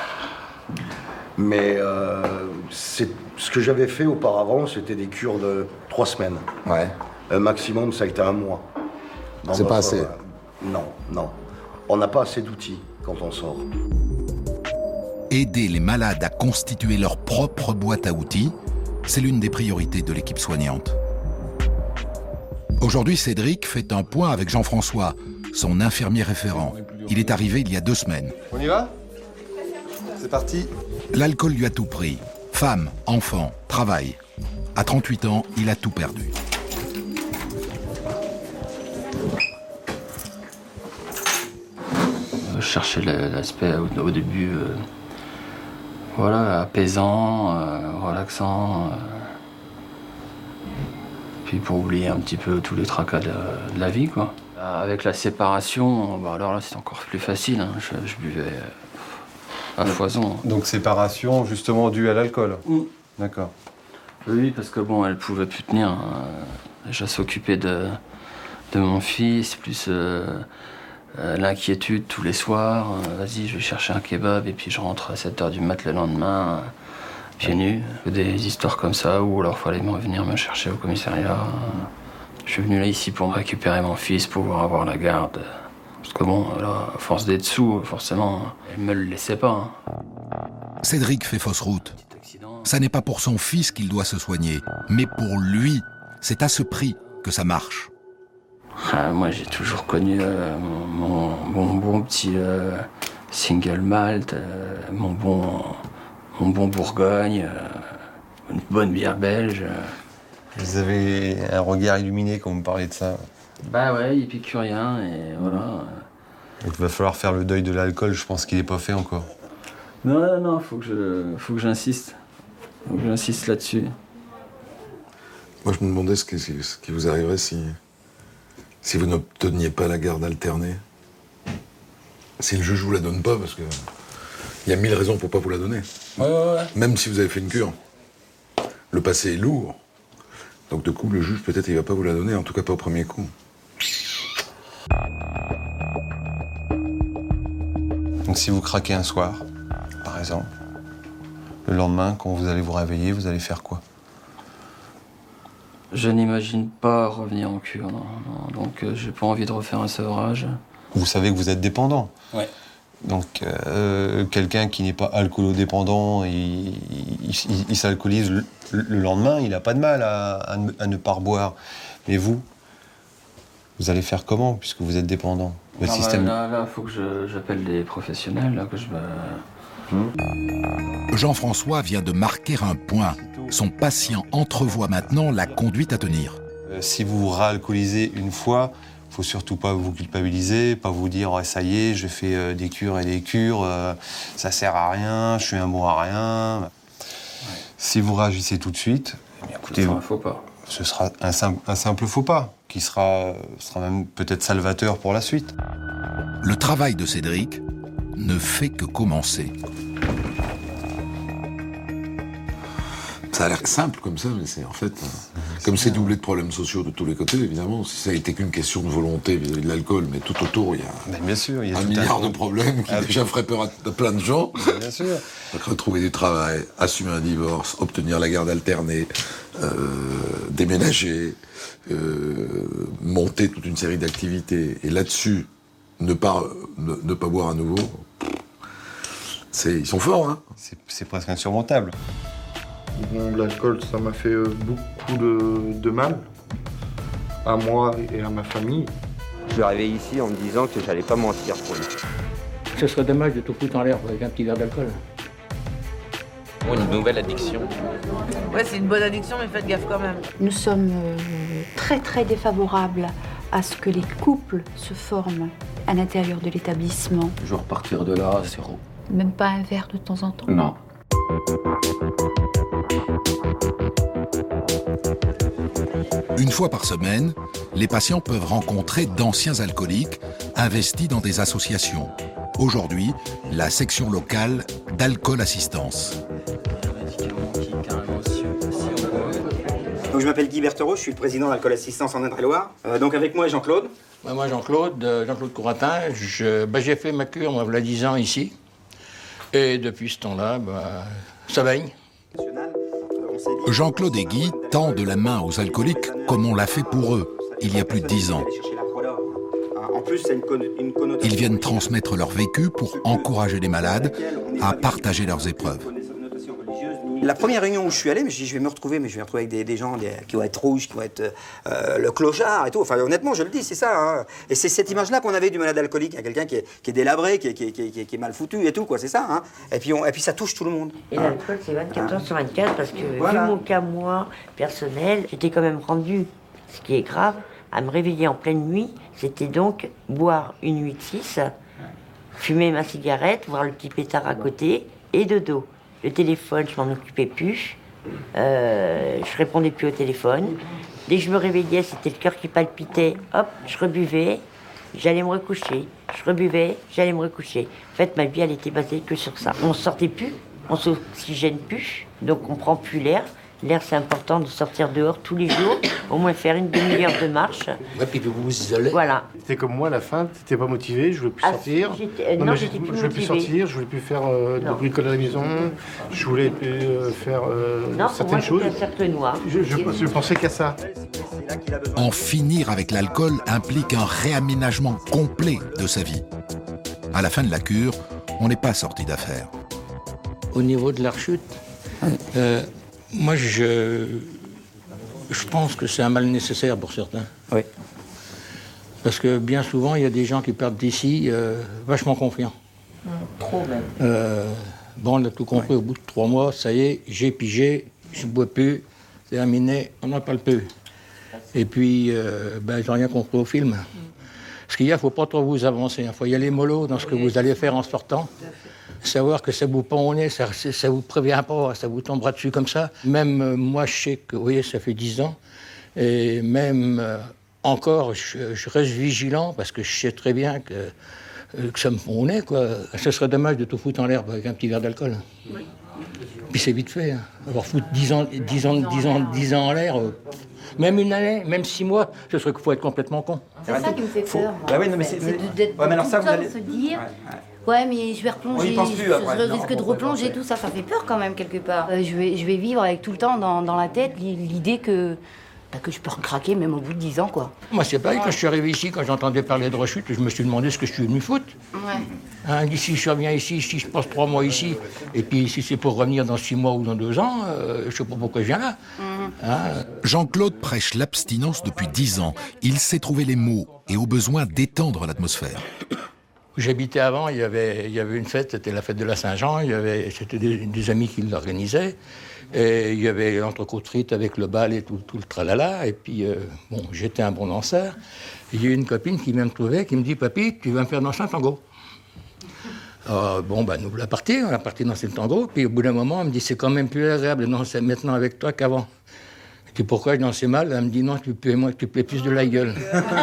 Speaker 16: Mais euh, c'est, ce que j'avais fait auparavant, c'était des cures de trois semaines.
Speaker 6: Ouais.
Speaker 16: Euh, maximum, ça a été un mois.
Speaker 6: Dans c'est votre, pas assez. Euh,
Speaker 16: non, non. On n'a pas assez d'outils quand on sort.
Speaker 1: Aider les malades à constituer leur propre boîte à outils, c'est l'une des priorités de l'équipe soignante. Aujourd'hui, Cédric fait un point avec Jean-François, son infirmier référent. Il est arrivé il y a deux semaines.
Speaker 11: On y va? C'est parti.
Speaker 1: L'alcool lui a tout pris. Femme, enfant, travail. À trente-huit ans, il a tout perdu.
Speaker 3: Je cherchais l'aspect au, au début, euh, voilà, apaisant, euh, relaxant. Euh, puis pour oublier un petit peu tous les tracas de, de la vie, quoi. Avec la séparation, bah alors là c'est encore plus facile. Hein. Je, je buvais à foison.
Speaker 5: Donc séparation justement due à l'alcool.
Speaker 3: Mmh.
Speaker 5: D'accord.
Speaker 3: Oui, parce que bon, elle pouvait plus tenir. Hein. Déjà s'occuper de, de mon fils, plus euh, euh, l'inquiétude tous les soirs. Euh, Vas-y, je vais chercher un kebab et puis je rentre à sept heures du mat le lendemain, euh, pieds nus. Des histoires comme ça, ou alors fallait venir me chercher au commissariat. Je suis venu là ici pour récupérer mon fils, pouvoir avoir la garde. Parce que bon, là, à force d'être sous, forcément, elle me le laissait pas. Hein.
Speaker 1: Cédric fait fausse route. Ça n'est pas pour son fils qu'il doit se soigner, mais pour lui. C'est à ce prix que ça marche.
Speaker 3: Ah, moi, j'ai toujours connu euh, mon, mon, mon bon petit euh, single malt, euh, mon, bon, mon bon Bourgogne, euh, une bonne bière belge. Euh.
Speaker 5: Vous avez un regard illuminé quand vous me parlez de ça.
Speaker 3: Bah ouais, épicurien, et voilà.
Speaker 5: Donc il va falloir faire le deuil de l'alcool, je pense qu'il n'est pas fait encore.
Speaker 3: Non, non, non, faut que je, faut que j'insiste. Faut que j'insiste là-dessus.
Speaker 6: Moi, je me demandais ce qui, ce qui vous arriverait si, si vous n'obteniez pas la garde alternée. Si le juge vous la donne pas, parce que il y a mille raisons pour pas vous la donner.
Speaker 3: Ouais, ouais, ouais.
Speaker 6: Même si vous avez fait une cure. Le passé est lourd. Donc, de coup, le juge, peut-être, il va pas vous la donner, en tout cas pas au premier coup.
Speaker 5: Donc, si vous craquez un soir, par exemple, le lendemain, quand vous allez vous réveiller, vous allez faire quoi?
Speaker 3: Je n'imagine pas revenir en cure, non, non. Donc, euh, j'ai pas envie de refaire un sevrage.
Speaker 5: Vous savez que vous êtes dépendant.
Speaker 3: Ouais.
Speaker 5: Donc, euh, quelqu'un qui n'est pas alcoolodépendant, il, il, il, il s'alcoolise le, le lendemain, il n'a pas de mal à, à, ne, à ne pas reboire. Mais vous, vous allez faire comment, puisque vous êtes dépendant?
Speaker 3: Votre système... Là, il faut que je, j'appelle des professionnels, là, que je vais...
Speaker 1: Hmm. Jean-François vient de marquer un point. Son patient entrevoit maintenant la conduite à tenir.
Speaker 5: Euh, si vous vous réalcoolisez une fois, il ne faut surtout pas vous culpabiliser, pas vous dire oh, « ça y est, je fais euh, des cures et des cures, euh, ça sert à rien, je suis un bon à rien ouais. ». Si vous réagissez tout de suite, eh bien, écoutez,
Speaker 3: ce sera un faux pas.
Speaker 5: Ce sera un simple, un simple faux pas, qui sera, sera même peut-être salvateur pour la suite.
Speaker 1: Le travail de Cédric ne fait que commencer.
Speaker 6: Ça a l'air simple comme ça, mais c'est en fait... C'est comme c'est doublé de problèmes sociaux de tous les côtés, évidemment. Si ça a été qu'une question de volonté vis-à-vis de l'alcool, mais tout autour, il y a,
Speaker 5: mais bien sûr, il y a
Speaker 6: un milliard un... de problèmes qui ah, déjà feraient peur à plein de gens.
Speaker 5: Bien sûr.
Speaker 6: Donc, retrouver du travail, assumer un divorce, obtenir la garde alternée, euh, déménager, euh, monter toute une série d'activités. Et là-dessus, ne pas, ne, ne pas boire à nouveau... C'est, ils sont forts, hein.
Speaker 5: C'est, c'est presque insurmontable.
Speaker 17: Bon, l'alcool, ça m'a fait euh, beaucoup de, de mal, à moi et à ma famille.
Speaker 12: Je suis arrivé ici en me disant que j'allais pas mentir pour lui.
Speaker 18: Ce serait dommage de tout foutre en l'air avec un petit verre d'alcool.
Speaker 19: Pour une nouvelle addiction.
Speaker 20: Ouais, c'est une bonne addiction, mais faites gaffe quand même.
Speaker 21: Nous sommes euh, très très défavorables à ce que les couples se forment à l'intérieur de l'établissement.
Speaker 3: Je veux repartir de là à zéro.
Speaker 21: Même pas un verre de temps en temps.
Speaker 3: Non.
Speaker 1: Une fois par semaine, les patients peuvent rencontrer d'anciens alcooliques investis dans des associations. Aujourd'hui, la section locale d'Alcool Assistance.
Speaker 22: Donc, je m'appelle Guy Berthereau, je suis le président d'Alcool Assistance en Indre-et-Loire. Euh, donc avec moi Jean-Claude.
Speaker 18: Bah, moi Jean-Claude, euh, Jean-Claude Couratin, je, bah, j'ai fait ma cure moi, il y a dix ans ici. Et depuis ce temps-là, bah, ça baigne.
Speaker 1: Jean-Claude et Guy tendent la main aux alcooliques comme on l'a fait pour eux, il y a plus de dix ans. Ils viennent transmettre leur vécu pour encourager les malades à partager leurs épreuves.
Speaker 22: La première réunion où je suis allé, je, je vais me retrouver, mais je vais me retrouver avec des, des gens des, qui vont être rouges, qui vont être euh, le clochard et tout. Enfin, honnêtement, je le dis, c'est ça. Hein. Et c'est cette image-là qu'on avait du malade alcoolique, quelqu'un qui est, qui est délabré, qui est, qui, est, qui, est, qui est mal foutu et tout, quoi. C'est ça. Hein. Et puis, on, et puis, ça touche tout le monde.
Speaker 23: Et l'alcool, c'est vingt-quatre heures sur vingt-quatre, parce que
Speaker 22: voilà.
Speaker 23: Vu mon cas, moi, personnel, j'étais quand même rendu, ce qui est grave, à me réveiller en pleine nuit. C'était donc boire une huit six, fumer ma cigarette, voir le petit pétard à côté et de dos. Le téléphone, je m'en occupais plus. Euh, je répondais plus au téléphone. Dès que je me réveillais, c'était le cœur qui palpitait. Hop, je rebuvais, j'allais me recoucher. Je rebuvais, j'allais me recoucher. En fait, ma vie, elle était basée que sur ça. On sortait plus, on s'oxygène plus, donc on prend plus l'air. L'air, c'est important de sortir dehors tous les jours, au moins faire une demi-heure de marche.
Speaker 18: Ouais, puis vous vous isolez.
Speaker 23: Voilà.
Speaker 17: C'était comme moi à la fin, t'étais pas motivé, je voulais plus
Speaker 23: Ah,
Speaker 17: sortir.
Speaker 23: euh, non,
Speaker 17: mais
Speaker 23: j'étais plus
Speaker 17: je voulais plus
Speaker 23: motivée.
Speaker 17: sortir, je voulais plus faire euh, de
Speaker 23: Non.
Speaker 17: bricole à la maison, je voulais plus euh, faire euh,
Speaker 23: Non, pour
Speaker 17: certaines
Speaker 23: moi,
Speaker 17: choses.
Speaker 23: c'était un cercle noir.
Speaker 17: Je, je, je pensais qu'à ça.
Speaker 1: En finir avec l'alcool implique un réaménagement complet de sa vie. À la fin de la cure, on n'est pas sorti d'affaire.
Speaker 18: Au niveau de la rechute, euh, moi je, je pense que c'est un mal nécessaire pour certains.
Speaker 22: Oui.
Speaker 18: Parce que bien souvent, il y a des gens qui partent d'ici euh, vachement confiants.
Speaker 23: Mmh, trop même.
Speaker 18: Euh, bon, on a tout compris, au bout de trois mois, ça y est, j'ai pigé, je ne bois plus, c'est terminé, on n'en parle plus. Et puis, euh, ben, j'ai rien compris au film. Ce qu'il y a, il ne faut pas trop vous avancer, il faut y aller mollo dans ce que vous allez faire en sortant. Savoir que ça vous pend au nez, ça ne vous prévient pas, ça vous tombera dessus comme ça. Même euh, moi, je sais que, vous voyez, ça fait dix ans, et même euh, encore, je, je reste vigilant parce que je sais très bien que, euh, que ça me pend au nez, quoi. Ce serait dommage de tout foutre en l'herbe avec un petit verre d'alcool. Oui. Puis c'est vite fait, hein. Avoir foutre dix ans, dix ans, dix ans, dix ans en l'air, euh, même une année, même six mois, ce serait qu'il faut être complètement con.
Speaker 21: C'est ça qui me fait peur.
Speaker 22: Bah oui, non, mais c'est-
Speaker 21: c'est d'être
Speaker 22: Ouais, mais alors ça,
Speaker 21: tout
Speaker 22: vous
Speaker 21: le temps
Speaker 22: allez-
Speaker 21: se dire.
Speaker 22: Ouais, ouais.
Speaker 21: Ouais, mais je vais
Speaker 22: On
Speaker 21: replonger,
Speaker 22: y pense plus
Speaker 21: je,
Speaker 22: après.
Speaker 21: je
Speaker 22: Non,
Speaker 21: risque de
Speaker 22: on va
Speaker 21: replonger,
Speaker 22: après.
Speaker 21: tout ça, ça fait peur quand même quelque part. Euh, je, vais, je vais vivre avec tout le temps dans, dans la tête l'idée que, bah, que je peux recraquer même au bout de dix ans, quoi.
Speaker 18: Moi, c'est pareil, quand je suis arrivé ici, quand j'entendais parler de rechute, je me suis demandé ce que je suis venu foutre.
Speaker 21: Ouais.
Speaker 18: Hein, d'ici, je reviens ici, si je passe trois mois ici, et puis si c'est pour revenir dans six mois ou dans deux ans, euh, je ne sais pas pourquoi je viens là. Hein.
Speaker 1: Jean-Claude prêche l'abstinence depuis dix ans. Il sait trouver les mots et au besoin d'étendre l'atmosphère.
Speaker 18: Où j'habitais avant, il y, avait, il y avait une fête, c'était la fête de la Saint-Jean, il y avait, c'était des, des amis qui l'organisaient, et il y avait l'entrecôte frite avec le bal et tout, tout le tralala, et puis, euh, bon, j'étais un bon danseur. Il y a une copine qui vient me trouver, qui me dit « Papy, tu vas me faire danser un tango ?» Euh, bon, ben, nous voilà partis, on a parti danser le tango, puis au bout d'un moment, elle me dit « C'est quand même plus agréable de danser maintenant avec toi qu'avant. » Je dis « Pourquoi je dansais mal ?» Elle me dit « Non, tu plais, moi, tu plais plus de la gueule. »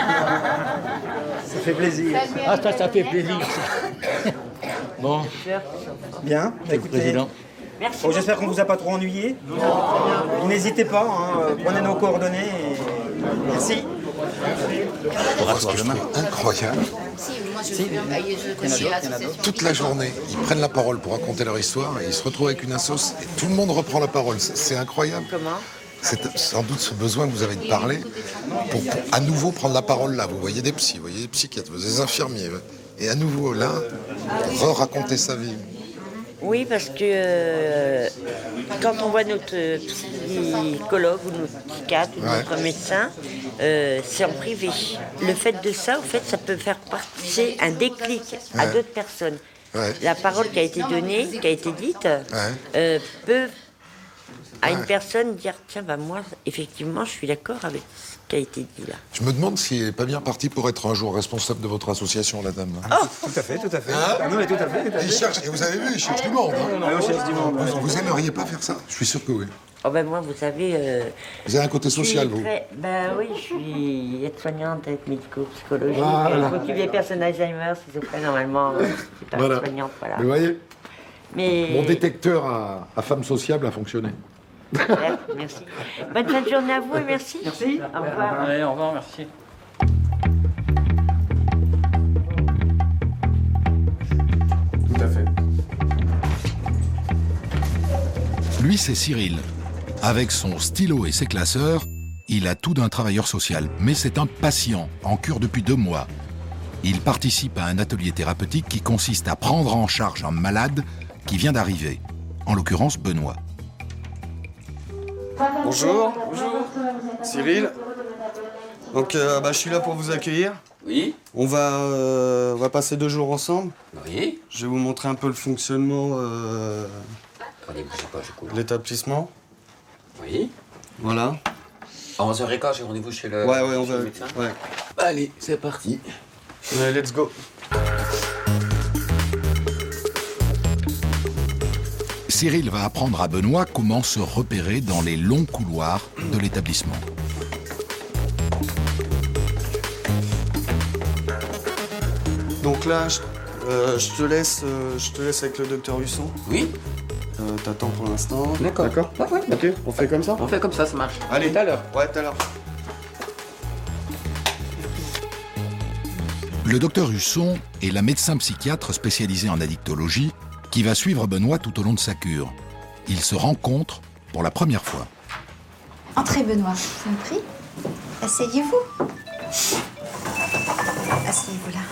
Speaker 22: Ça fait plaisir.
Speaker 18: Ah, ça, ça fait plaisir. Ça. Bon.
Speaker 22: Bien, bah, écoutez.
Speaker 18: Président.
Speaker 22: Bon, j'espère qu'on ne vous a pas trop ennuyé. N'hésitez pas, hein, euh, prenez nos coordonnées. Et... Merci.
Speaker 6: Moi, ce que je trouve incroyable,
Speaker 21: Si, moi je, je connais l'association.
Speaker 6: toute la journée, ils prennent la parole pour raconter leur histoire et ils se retrouvent avec une assoce et tout le monde reprend la parole. C'est c'est incroyable.
Speaker 23: Comment?
Speaker 6: C'est sans doute ce besoin que vous avez de parler pour, pour à nouveau prendre la parole là. Vous voyez des psys, vous voyez des psychiatres, vous voyez des infirmiers. Et à nouveau là, re-raconter sa vie.
Speaker 23: Oui, parce que euh, quand on voit notre euh, psychologue ou notre psychiatre ou
Speaker 6: Ouais.
Speaker 23: notre médecin, euh, c'est en privé. Le fait de ça, en fait, ça peut faire passer un déclic à
Speaker 6: Ouais.
Speaker 23: d'autres personnes.
Speaker 6: Ouais.
Speaker 23: La parole qui a été donnée, qui a été dite,
Speaker 6: Ouais.
Speaker 23: euh, peut à une
Speaker 6: Ouais.
Speaker 23: personne dire tiens, bah, moi, effectivement, je suis d'accord avec ce qui a été dit là.
Speaker 6: Je me demande s'il n'est pas bien parti pour être un jour responsable de votre association, la dame.
Speaker 23: Oh
Speaker 7: Tout à fait, tout à fait.
Speaker 6: Hein
Speaker 7: Ah non, mais tout à fait, tout à fait.
Speaker 6: Il cherche, et vous avez vu, il cherche du monde. hein.
Speaker 7: Ouais, on cherche du monde, ouais.
Speaker 6: Vous, vous aimeriez pas faire ça? Je suis sûr que oui.
Speaker 23: Oh ben moi, vous savez... euh,
Speaker 6: Vous avez un côté
Speaker 23: je suis
Speaker 6: social, vous.
Speaker 23: très- Ben oui, je suis aide-soignante, aide médico-psychologique.
Speaker 6: Voilà.
Speaker 23: Je m'occupe des personnes Alzheimer, schizophrènes, normalement. euh, Je suis pas
Speaker 6: Voilà.
Speaker 23: soignante, voilà.
Speaker 6: Vous voyez,
Speaker 23: Mais...
Speaker 6: mon détecteur à, à femmes sociables a fonctionné.
Speaker 23: Bref, merci. Bonne fin de journée à vous et merci. Merci. Au revoir.
Speaker 3: Allez, au revoir, merci.
Speaker 7: Tout à fait.
Speaker 1: Lui, c'est Cyril. Avec son stylo et ses classeurs, il a tout d'un travailleur social. Mais c'est un patient, en cure depuis deux mois. Il participe à un atelier thérapeutique qui consiste à prendre en charge un malade qui vient d'arriver. En l'occurrence, Benoît.
Speaker 9: Bonjour. Bonjour. Cyril. Donc euh, bah, je suis là pour vous accueillir.
Speaker 12: Oui.
Speaker 9: On va, euh, on va passer deux jours ensemble.
Speaker 12: Oui.
Speaker 9: Je vais vous montrer un peu le fonctionnement euh,
Speaker 12: Attendez, bougez pas, je cours.
Speaker 9: de l'établissement.
Speaker 12: Oui.
Speaker 9: Voilà.
Speaker 12: À onze heures quinze, j'ai rendez-vous chez le,
Speaker 9: Ouais, ouais, on
Speaker 12: chez
Speaker 9: va.
Speaker 12: le médecin.
Speaker 9: Ouais.
Speaker 12: Allez, c'est parti.
Speaker 9: Allez, let's go.
Speaker 1: Cyril va apprendre à Benoît comment se repérer dans les longs couloirs de l'établissement.
Speaker 9: Donc là, je, euh, je te laisse, euh, je te laisse avec le docteur Husson.
Speaker 12: Oui.
Speaker 9: Euh, T'attends pour l'instant.
Speaker 12: D'accord.
Speaker 9: D'accord.
Speaker 12: Ouais, ouais.
Speaker 9: Ok. On fait comme ça.
Speaker 12: On fait comme ça, ça marche.
Speaker 9: Allez.
Speaker 12: Tout à l'heure.
Speaker 9: Ouais, tout à l'heure.
Speaker 1: Le docteur Husson est la médecin psychiatre spécialisée en addictologie qui va suivre Benoît tout au long de sa cure. Ils se rencontrent pour la première fois.
Speaker 10: Entrez, Benoît, je vous en prie. Asseyez-vous. Asseyez-vous là.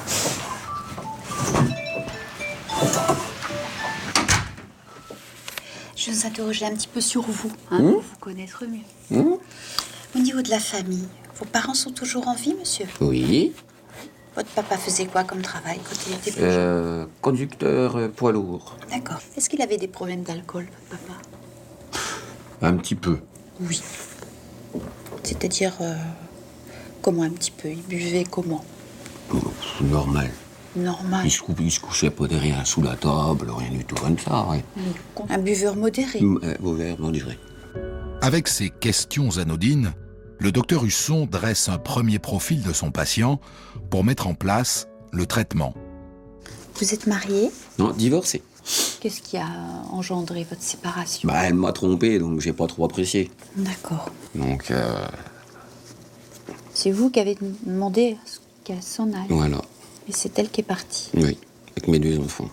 Speaker 10: Je vous interrogeais un petit peu sur vous, hein,
Speaker 12: Mmh.
Speaker 10: pour vous connaître mieux.
Speaker 12: Mmh.
Speaker 10: Au niveau de la famille, vos parents sont toujours en vie, monsieur?
Speaker 12: Oui.
Speaker 10: Votre papa faisait quoi comme travail quand il était plus jeune?
Speaker 12: Euh, conducteur euh, poids lourd.
Speaker 10: D'accord. Est-ce qu'il avait des problèmes d'alcool, votre papa?
Speaker 12: Un petit peu.
Speaker 10: Oui. C'est-à-dire, euh, comment un petit peu? Il buvait comment?
Speaker 12: Normal.
Speaker 10: Normal.
Speaker 12: Il se, cou- il se couchait pas derrière sous la table, rien du tout comme ça. Ouais.
Speaker 10: Un buveur modéré.
Speaker 12: Mm, euh, Mauvais, modéré.
Speaker 1: Avec ces questions anodines, le docteur Husson dresse un premier profil de son patient pour mettre en place le traitement.
Speaker 10: Vous êtes marié?
Speaker 12: Non, divorcé.
Speaker 10: Qu'est-ce qui a engendré votre séparation?
Speaker 12: Bah, elle m'a trompé, donc j'ai pas trop apprécié.
Speaker 10: D'accord.
Speaker 12: Donc, euh,
Speaker 10: C'est vous qui avez demandé à ce qu'elle s'en aille.
Speaker 12: voilà.
Speaker 10: Et c'est elle qui est partie.
Speaker 12: Oui, avec mes deux enfants.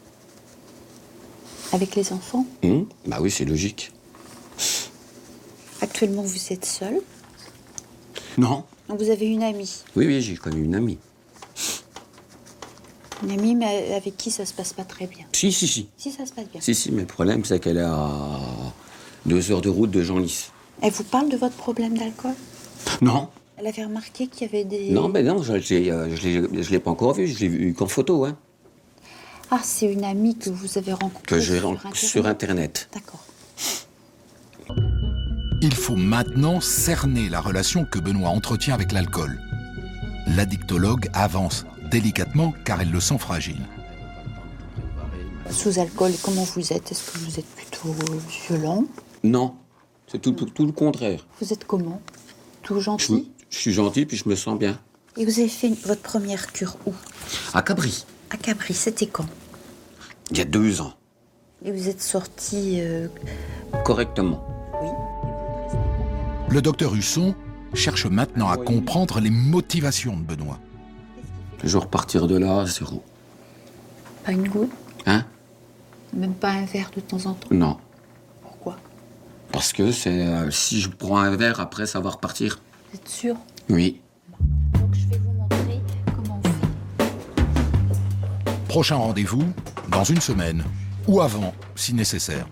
Speaker 10: Avec les enfants?
Speaker 12: Hum, Bah oui, c'est logique.
Speaker 10: Actuellement, vous êtes seul.
Speaker 12: Non.
Speaker 10: Donc vous avez une amie.
Speaker 12: Oui, oui, j'ai connu une amie.
Speaker 10: Une amie, mais avec qui ça se passe pas très bien.
Speaker 12: Si, si, si.
Speaker 10: Si, ça se passe bien.
Speaker 12: Si, si, mais le problème, c'est qu'elle est à deux heures de route de Genlis.
Speaker 10: Elle vous parle de votre problème d'alcool?
Speaker 12: Non.
Speaker 10: Elle avait remarqué qu'il y avait des...
Speaker 12: Non, mais non, je ne l'ai pas encore vu, je l'ai vu qu'en photo, hein.
Speaker 10: Ah, c'est une amie que vous avez rencontrée
Speaker 12: Que j'ai
Speaker 10: sur
Speaker 12: rencontré
Speaker 10: Internet.
Speaker 12: sur Internet.
Speaker 10: D'accord.
Speaker 1: Il faut maintenant cerner la relation que Benoît entretient avec l'alcool. L'addictologue avance délicatement car elle le sent fragile.
Speaker 10: Sous alcool, comment vous êtes? Est-ce que vous êtes plutôt violent?
Speaker 12: Non, c'est tout, tout, tout le contraire.
Speaker 10: Vous êtes comment? Tout
Speaker 12: Je,
Speaker 10: gentil?
Speaker 12: me- je suis gentil, puis je me sens bien.
Speaker 10: Et vous avez fait une- votre première cure où?
Speaker 12: À Cabri,
Speaker 10: À Cabri, c'était quand?
Speaker 12: il y a deux ans,
Speaker 10: Et vous êtes sorti... euh,
Speaker 12: correctement.
Speaker 1: Le docteur Husson cherche maintenant à comprendre les motivations de Benoît.
Speaker 12: Je vais repartir de là, zéro.
Speaker 10: Pas une goutte?
Speaker 12: Hein?
Speaker 10: Même pas un verre de temps en temps?
Speaker 12: Non.
Speaker 10: Pourquoi?
Speaker 12: Parce que c'est euh, si je prends un verre, après, ça va repartir.
Speaker 10: Vous êtes sûr?
Speaker 12: Oui.
Speaker 10: Donc je vais vous montrer comment on fait.
Speaker 1: Prochain rendez-vous, dans une semaine. ou avant, si nécessaire.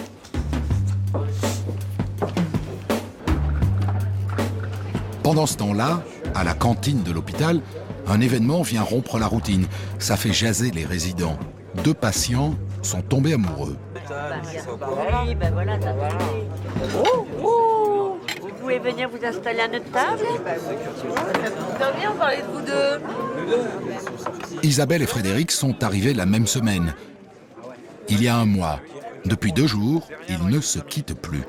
Speaker 1: Pendant ce temps-là, à la cantine de l'hôpital, un événement vient rompre la routine. Ça fait jaser les résidents. Deux patients sont tombés amoureux.
Speaker 23: Oui, ben voilà, t'as oh, oh, vous pouvez venir vous installer à notre table.
Speaker 20: Ça bien, on parlait de vous deux.
Speaker 1: Isabelle et Frédéric sont arrivés la même semaine. Il y a un mois. Depuis deux jours, ils ne se quittent plus.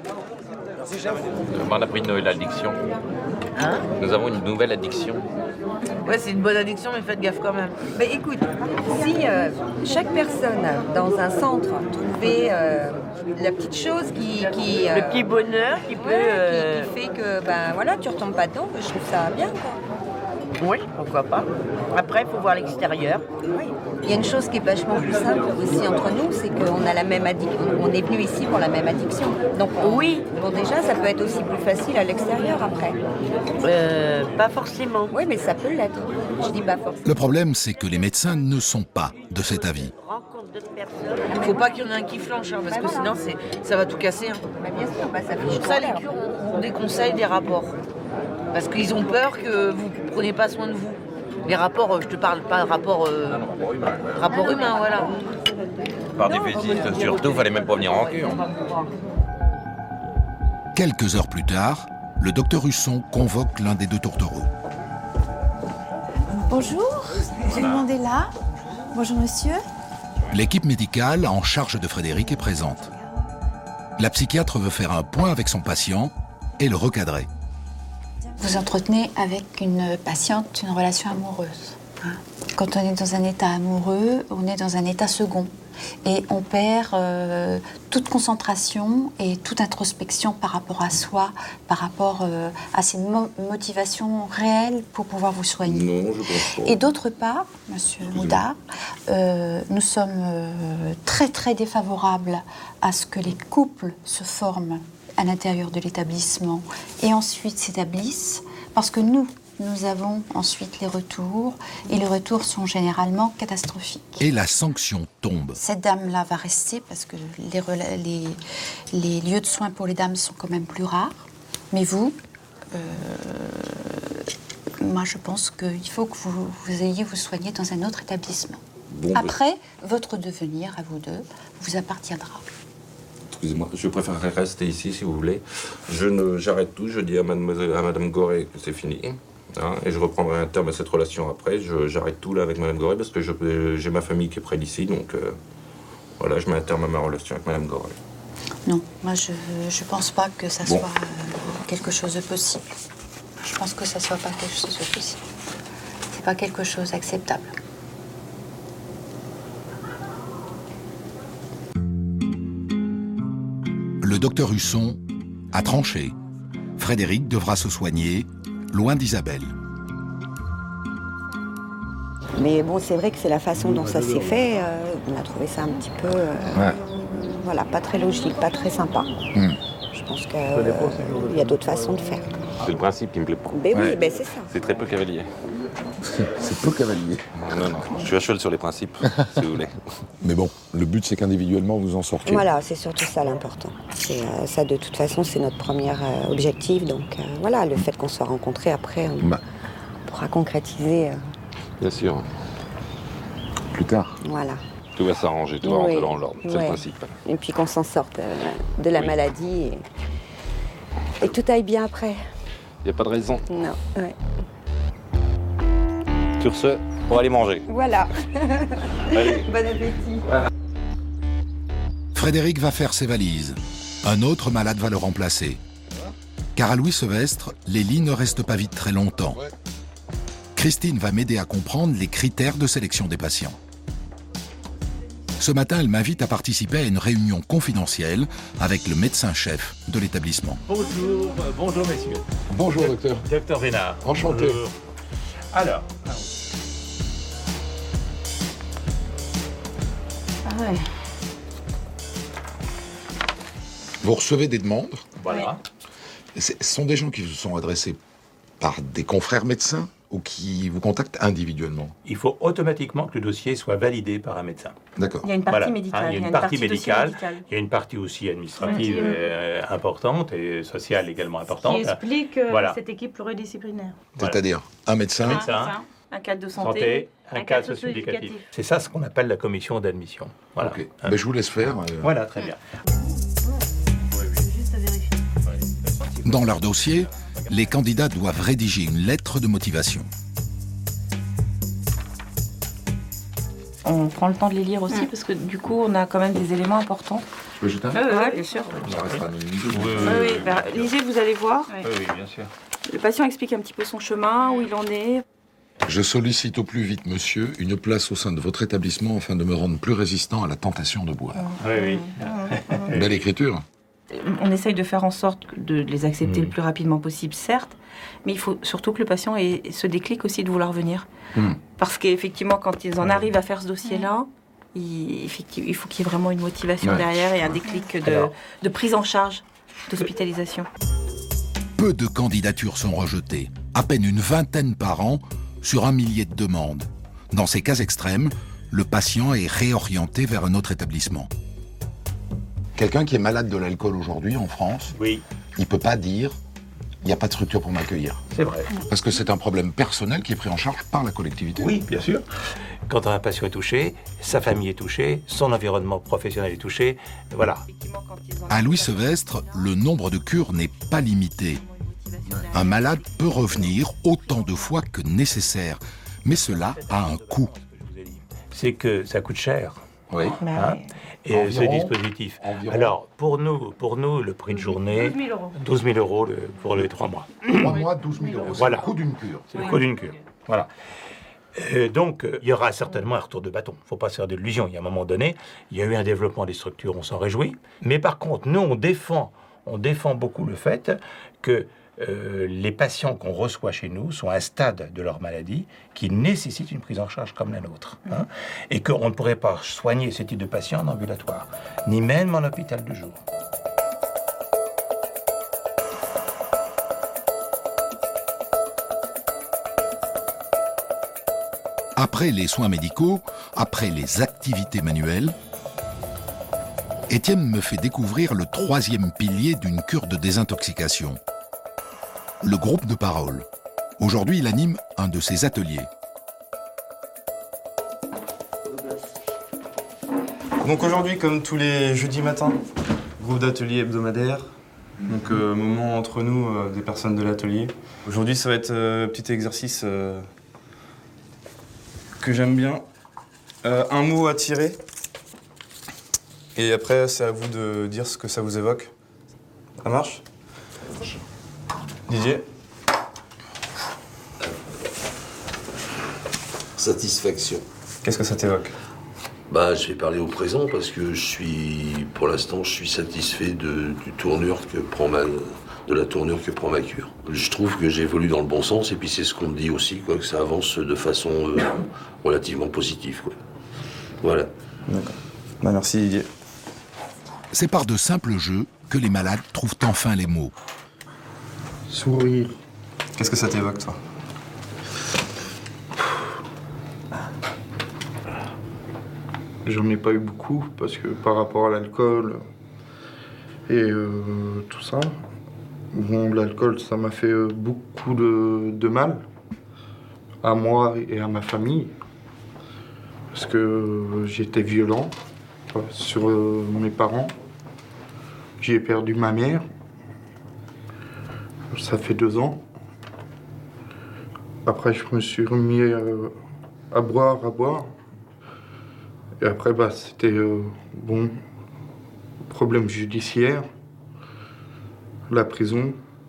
Speaker 19: On a pris une nouvelle addiction.
Speaker 20: Hein?
Speaker 19: Nous avons une nouvelle addiction.
Speaker 20: Ouais, c'est une bonne addiction, mais faites gaffe quand même.
Speaker 8: Mais écoute, si euh, chaque personne dans un centre trouvait euh, la petite chose qui... qui euh,
Speaker 23: Le petit bonheur qui peut...
Speaker 8: ouais,
Speaker 23: euh,
Speaker 8: qui, qui fait que, ben voilà, tu retombes pas dedans, je trouve ça bien, quoi.
Speaker 23: Oui, pourquoi pas. Après, il faut voir l'extérieur.
Speaker 8: Oui. Il y a une chose qui est vachement plus simple aussi entre nous, c'est qu'on a la même addiction. On est venu ici pour la même addiction. Donc on,
Speaker 23: oui.
Speaker 8: Bon, déjà, ça peut être aussi plus facile à l'extérieur après.
Speaker 23: Euh, pas forcément.
Speaker 8: Oui, mais ça peut l'être. Je dis pas forcément.
Speaker 1: Le problème, c'est que les médecins ne sont pas de cet avis.
Speaker 20: Il ne faut pas qu'il y en ait un qui flanche, hein, parce que sinon c'est, ça va tout casser. Hein.
Speaker 8: Bah, bien sûr, bah, ça fait
Speaker 20: Pour ça, les cures ont des conseils, des rapports. Parce qu'ils ont peur que vous ne preniez pas soin de vous. Les rapports, je te parle pas de rapport, euh, rapport humain, voilà.
Speaker 19: Par des visites, surtout, il fallait même pas venir en cure.
Speaker 1: Quelques heures plus tard, le docteur Husson convoque l'un des deux tourtereaux.
Speaker 13: Bonjour, tout le monde est là. Bonjour monsieur.
Speaker 1: L'équipe médicale en charge de Frédéric est présente. La psychiatre veut faire un point avec son patient et le recadrer.
Speaker 10: Vous entretenez avec une patiente une relation amoureuse. Quand on est dans un état amoureux, on est dans un état second. Et on perd euh, toute concentration et toute introspection par rapport à soi, par rapport euh, à ses mo- motivations réelles pour pouvoir vous soigner.
Speaker 14: Non, je pense pas.
Speaker 10: Et d'autre part, monsieur Moudard, euh, nous sommes euh, très très défavorables à ce que les couples se forment à l'intérieur de l'établissement et ensuite s'établissent, parce que nous, nous avons ensuite les retours, et les retours sont généralement catastrophiques.
Speaker 1: Et la sanction tombe.
Speaker 10: Cette dame-là va rester, parce que les, rela- les, les lieux de soins pour les dames sont quand même plus rares. Mais vous, euh, moi je pense qu'il faut que vous, vous ayez vous soigner dans un autre établissement.
Speaker 14: Bon, ben-
Speaker 10: Après, votre devenir à vous deux vous appartiendra.
Speaker 14: Excusez-moi, je préférerais rester ici si vous voulez. Je ne, j'arrête tout, je dis à mademoiselle, à madame Goré que c'est fini. Hein, et je reprendrai un terme à cette relation après. Je, j'arrête tout là avec madame Goré parce que je, j'ai ma famille qui est près d'ici, donc euh, voilà, je mets un terme à ma relation avec madame Goré.
Speaker 10: Non, moi je ne pense pas que ça
Speaker 14: Bon.
Speaker 10: soit euh, quelque chose de possible. Je pense que ça soit pas quelque chose de possible. C'est pas quelque chose d'acceptable.
Speaker 1: Le docteur Husson a tranché. Frédéric devra se soigner, loin d'Isabelle.
Speaker 8: Mais bon, c'est vrai que c'est la façon dont ça s'est fait. euh, on a trouvé ça un petit peu... euh,
Speaker 14: Ouais.
Speaker 8: Voilà, pas très logique, pas très sympa.
Speaker 14: Hmm.
Speaker 8: Je pense qu'il y a d'autres façons de faire.
Speaker 19: C'est le principe qui me plaît pas.
Speaker 8: Ben oui, ben c'est ça.
Speaker 19: C'est très peu cavalier.
Speaker 14: C'est peu cavalier.
Speaker 19: Non, non, je suis à cheval sur les principes, si vous voulez.
Speaker 6: Mais bon, le but c'est qu'individuellement vous en sortiez.
Speaker 8: Voilà, c'est surtout ça l'important. C'est, euh, ça, de toute façon, c'est notre premier euh, objectif. Donc euh, voilà, le fait qu'on soit rencontrés après, on
Speaker 6: Bah.
Speaker 8: pourra concrétiser. euh,
Speaker 19: Bien sûr.
Speaker 6: Plus tard.
Speaker 8: voilà.
Speaker 19: Tout va s'arranger, tout va
Speaker 8: Oui,
Speaker 19: rentrer dans l'ordre. C'est
Speaker 8: ouais.
Speaker 19: le principe.
Speaker 8: Et puis qu'on s'en sorte euh, de la
Speaker 19: Oui.
Speaker 8: maladie et, et que tout aille bien après.
Speaker 19: Il n'y a pas de raison.
Speaker 8: Non, ouais.
Speaker 19: Sur ce, on va aller manger.
Speaker 8: Voilà.
Speaker 19: Allez.
Speaker 8: Bon appétit.
Speaker 1: Frédéric va faire ses valises. Un autre malade va le remplacer. Car à Louis-Sevestre, les lits ne restent pas vides très longtemps. Christine va m'aider à comprendre les critères de sélection des patients. Ce matin, elle m'invite à participer à une réunion confidentielle avec le médecin-chef de l'établissement.
Speaker 24: Bonjour, euh, bonjour messieurs.
Speaker 6: Bonjour docteur.
Speaker 24: Docteur Vénard.
Speaker 6: Enchanté.
Speaker 24: Bonjour. Alors,
Speaker 10: Ah ouais.
Speaker 6: Vous recevez des demandes.
Speaker 24: voilà.
Speaker 6: C'est- Ce sont des gens qui vous sont adressés par des confrères médecins. ou qui vous contactent individuellement?
Speaker 24: Il faut automatiquement que le dossier soit validé par un médecin.
Speaker 6: D'accord.
Speaker 2: Il y a une partie
Speaker 24: Voilà.
Speaker 2: médicale.
Speaker 24: Hein, il y a une partie médicale, il y a une partie aussi administrative
Speaker 2: Oui.
Speaker 24: euh, importante et sociale également importante.
Speaker 2: Qui explique euh,
Speaker 24: Voilà.
Speaker 2: cette équipe pluridisciplinaire.
Speaker 6: C'est-à-dire un médecin,
Speaker 24: Un médecin,
Speaker 2: Un cadre de santé,
Speaker 24: santé, un, cadre
Speaker 2: cadre
Speaker 24: socio-éducatif.
Speaker 2: socio-éducatif.
Speaker 24: C'est ça ce qu'on appelle la commission d'admission. Voilà.
Speaker 6: Ok.
Speaker 24: Hein.
Speaker 6: Ben, je vous laisse faire. euh.
Speaker 24: Voilà, très bien.
Speaker 1: Dans leur dossier, les candidats doivent rédiger une lettre de motivation.
Speaker 2: On prend le temps de les lire aussi
Speaker 24: Mm.
Speaker 2: parce que du coup, on a quand même des éléments importants.
Speaker 6: Je peux jeter un
Speaker 2: Oui, oui, bien sûr.
Speaker 6: Ça restera anonymisé.
Speaker 24: Oui,
Speaker 2: Oui,
Speaker 24: oui,
Speaker 2: oui. Bah, lisez, vous allez voir.
Speaker 24: oui, oui, bien sûr.
Speaker 2: Le patient explique un petit peu son chemin, où il en est.
Speaker 6: Je sollicite au plus vite, monsieur, une place au sein de votre établissement afin de me rendre plus résistant à la tentation de boire.
Speaker 24: Oui, oui.
Speaker 6: Belle écriture.
Speaker 2: On essaye de faire en sorte de les accepter
Speaker 24: Mm.
Speaker 2: le plus rapidement possible, certes, mais il faut surtout que le patient ait ce déclic aussi de vouloir venir.
Speaker 6: Mm.
Speaker 2: Parce qu'effectivement, quand ils en arrivent à faire ce dossier-là, il, effectivement, il faut qu'il y ait vraiment une motivation
Speaker 1: Ouais.
Speaker 2: derrière et un déclic de,
Speaker 1: Alors.
Speaker 2: de prise en charge, d'hospitalisation.
Speaker 1: Peu de candidatures sont rejetées, à peine une vingtaine par an sur un millier de demandes. Dans ces cas extrêmes, le patient est réorienté vers un autre établissement.
Speaker 6: Quelqu'un qui est malade de l'alcool aujourd'hui en France,
Speaker 24: oui.
Speaker 6: il ne peut pas dire il n'y a pas de structure pour m'accueillir.
Speaker 24: C'est vrai.
Speaker 6: Parce que c'est un problème personnel qui est pris en charge par la collectivité.
Speaker 24: Oui, bien sûr. Quand un patient est touché, sa famille est touchée, son environnement professionnel est touché, voilà.
Speaker 1: À Louis Sevestre, le nombre de cures n'est pas limité. Un malade peut revenir autant de fois que nécessaire, mais cela a un coût.
Speaker 24: C'est que ça coûte cher.
Speaker 6: Oui.
Speaker 24: Hein, et
Speaker 6: Environ-
Speaker 24: ce dispositif.
Speaker 6: environ-
Speaker 24: Alors, pour nous, pour nous, le prix de journée,
Speaker 2: douze mille euros.
Speaker 24: douze mille euros le- pour les trois mois.
Speaker 6: Trois mois, douze mille euros. C'est
Speaker 24: Voilà.
Speaker 6: le coût d'une cure.
Speaker 24: C'est le coût d'une cure. Voilà. Euh, donc, euh, il y aura certainement un retour de bâton. Il ne faut pas se faire d'illusions. Il y a un moment donné, il y a eu un développement des structures, on s'en réjouit. Mais par contre, nous, on défend, on défend beaucoup le fait que euh, les patients qu'on reçoit chez nous sont à un stade de leur maladie qui nécessite une prise en charge comme la nôtre. Hein, et qu'on ne pourrait pas soigner ce type de patients en ambulatoire, ni même en hôpital de jour.
Speaker 1: Après les soins médicaux, après les activités manuelles, Étienne me fait découvrir le troisième pilier d'une cure de désintoxication. Le groupe de parole. Aujourd'hui, il anime un de ses ateliers.
Speaker 9: Donc aujourd'hui, comme tous les jeudis matins, groupe d'atelier hebdomadaire. Donc euh, moment entre nous, euh, des personnes de l'atelier. Aujourd'hui, ça va être euh, un petit exercice euh, que j'aime bien. Euh, un mot à tirer. Et après, c'est à vous de dire ce que ça vous évoque. Ça marche? Didier?
Speaker 4: Satisfaction.
Speaker 9: Qu'est-ce que ça t'évoque?
Speaker 4: Bah, je vais parler au présent parce que je suis, pour l'instant, je suis satisfait de, du tournure que prend ma, de la tournure que prend ma cure. Je trouve que j'évolue dans le bon sens et puis c'est ce qu'on me dit aussi, quoi, que ça avance de façon euh, relativement positive, quoi. Voilà.
Speaker 9: D'accord. Bah, merci Didier.
Speaker 1: C'est par de simples jeux que les malades trouvent enfin les mots.
Speaker 9: Sourire. Qu'est-ce que ça t'évoque, toi?
Speaker 17: J'en ai pas eu beaucoup parce que par rapport à l'alcool et euh, tout ça, bon, l'alcool ça m'a fait euh, beaucoup de, de mal à moi et à ma famille parce que euh, j'étais violent euh, sur euh, mes parents. J'ai perdu ma mère, ça fait deux ans. Après je me suis remis euh, à boire, à boire. Et après, bah, c'était, euh, bon, problème judiciaire, la prison.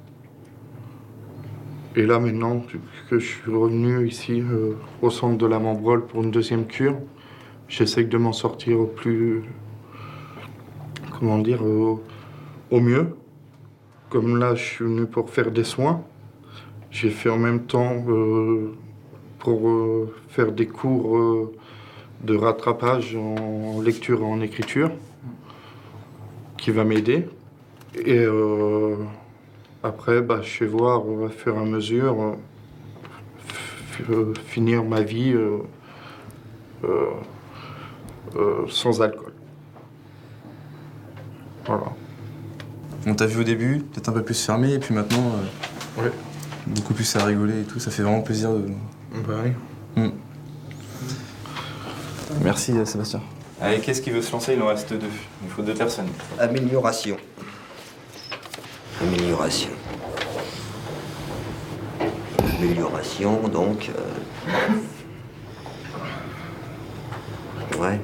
Speaker 17: Et là, maintenant que je suis revenu ici, euh, au centre de la Membrole pour une deuxième cure, j'essaie de m'en sortir au plus, comment dire, au, au mieux. Comme là, je suis venu pour faire des soins. J'ai fait en même temps euh, pour euh, faire des cours euh, de rattrapage en lecture et en écriture qui va m'aider. Et euh, après, bah, je vais voir au fur et à mesure, euh, euh, finir ma vie euh, euh, euh, sans alcool. Voilà.
Speaker 9: On t'a vu au début, peut-être un peu plus fermé, et puis maintenant, euh, ouais. beaucoup plus à rigoler et tout. Ça fait vraiment plaisir de...
Speaker 17: Bah oui.
Speaker 9: Mm. Merci Sébastien. Allez, qu'est-ce qui veut se lancer? Il en reste deux. Il faut deux personnes.
Speaker 22: Amélioration. Amélioration. Amélioration, donc... Euh... Ouais.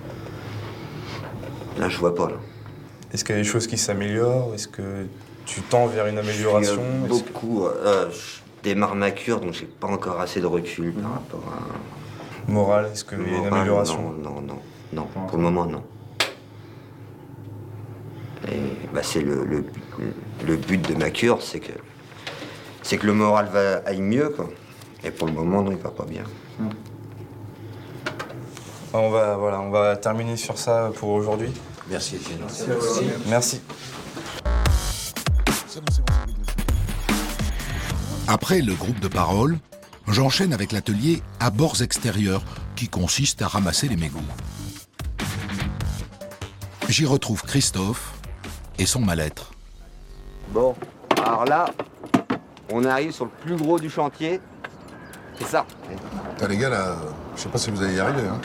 Speaker 22: Là, je vois pas, là.
Speaker 9: Est-ce qu'il y a des choses qui s'améliorent? Est-ce que tu tends vers une amélioration?
Speaker 22: Je suis, euh, beaucoup. Euh, je démarre ma cure, donc j'ai pas encore assez de recul par rapport à...
Speaker 9: Morale, est-ce qu'il y a une
Speaker 22: Morale,
Speaker 9: amélioration?
Speaker 22: Non, non, non. Non, pour le moment, non. Et bah, c'est le, le, le but de ma cure, c'est que, c'est que le moral va, aille mieux, quoi. Et pour le moment, non, il va pas bien.
Speaker 9: On va, voilà, on va terminer sur ça pour aujourd'hui.
Speaker 4: Merci Étienne.
Speaker 9: Merci.
Speaker 1: Après le groupe de parole, j'enchaîne avec l'atelier abords extérieurs qui consiste à ramasser les mégots. J'y retrouve Christophe et son mal-être.
Speaker 12: Bon, alors là, on arrive sur le plus gros du chantier. C'est ça.
Speaker 6: Putain, les gars, là, je sais pas si vous allez y arriver. Hein.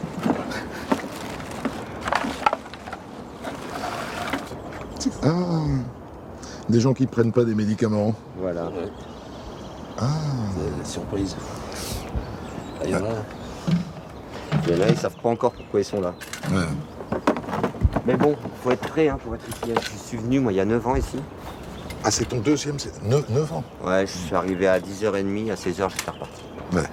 Speaker 6: Ah, des gens qui prennent pas des médicaments.
Speaker 12: Voilà.
Speaker 4: Ouais.
Speaker 6: Ah.
Speaker 4: C'est la surprise. Ah, il y en a.
Speaker 12: Il y en a, ils savent pas encore pourquoi ils sont là.
Speaker 6: Ouais.
Speaker 12: Mais bon, faut être prêt hein, pour être ici. Je suis venu, moi, il y a neuf ans ici.
Speaker 6: Ah, c'est ton deuxième, c'est neuf ans?
Speaker 12: Ouais, je suis arrivé à dix heures trente, à seize heures, j'étais reparti.
Speaker 6: Ouais.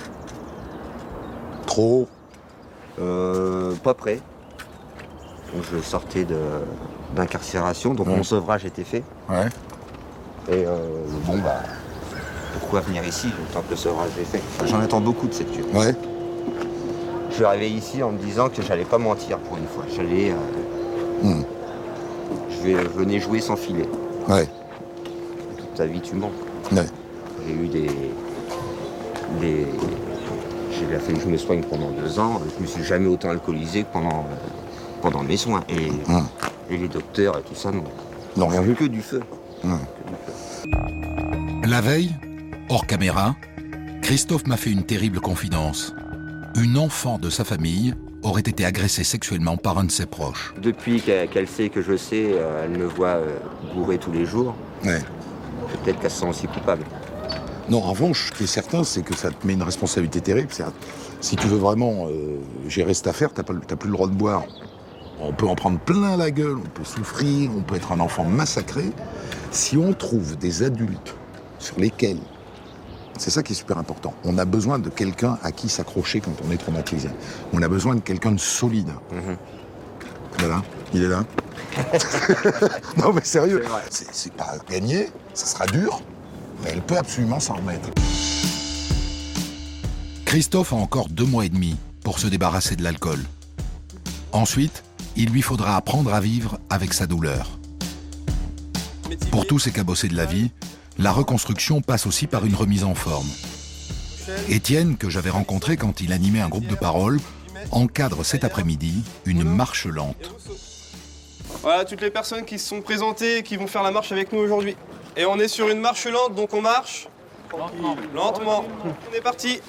Speaker 6: Trop?
Speaker 12: Euh, pas prêt. Donc, je sortais de, d'incarcération, donc
Speaker 6: ouais.
Speaker 12: mon sevrage était fait.
Speaker 6: Ouais.
Speaker 12: Et euh, bon, bah, pourquoi venir ici tant que le sevrage est fait? J'en attends beaucoup de cette cure.
Speaker 6: Ouais.
Speaker 12: Je suis arrivé ici en me disant que j'allais pas mentir pour une fois. J'allais... Euh,
Speaker 6: mmh.
Speaker 12: je, vais, je venais jouer sans filet.
Speaker 6: Ouais.
Speaker 12: Toute ta vie, tu mens.
Speaker 6: Ouais.
Speaker 12: J'ai eu des... des... J'ai fallu que je me soigne pendant deux ans. Je me suis jamais autant alcoolisé que pendant, euh, pendant mes soins. Et, mmh. et les docteurs et tout ça, non.
Speaker 6: Non, rien vu
Speaker 12: que du feu.
Speaker 6: Mmh.
Speaker 12: Que du feu.
Speaker 1: La veille, hors caméra, Christophe m'a fait une terrible confidence. Une enfant de sa famille aurait été agressée sexuellement par un de ses proches.
Speaker 12: Depuis qu'elle, qu'elle sait que je sais, euh, elle me voit euh, bourré tous les jours.
Speaker 6: Ouais.
Speaker 12: Peut-être qu'elle se sent aussi coupable.
Speaker 6: Non, en revanche, ce qui est certain, c'est que ça te met une responsabilité terrible. C'est, si tu veux vraiment euh, gérer cette affaire, t'as, pas, t'as plus le droit de boire. On peut en prendre plein la gueule, on peut souffrir, on peut être un enfant massacré. Si on trouve des adultes sur lesquels... C'est ça qui est super important. On a besoin de quelqu'un à qui s'accrocher quand on est traumatisé. On a besoin de quelqu'un de solide. Mmh. Voilà, il est là. Non mais sérieux, c'est, c'est pas gagné, ça sera dur, mais elle peut absolument s'en remettre.
Speaker 1: Christophe a encore deux mois et demi pour se débarrasser de l'alcool. Ensuite, il lui faudra apprendre à vivre avec sa douleur. Pour tous ces cabossés de la vie, la reconstruction passe aussi par une remise en forme. Étienne, que j'avais rencontré quand il animait un groupe de parole, encadre cet après-midi une marche lente.
Speaker 5: Voilà toutes les personnes qui se sont présentées et qui vont faire la marche avec nous aujourd'hui. Et on est sur une marche lente, donc on marche lentement. lentement. On est parti.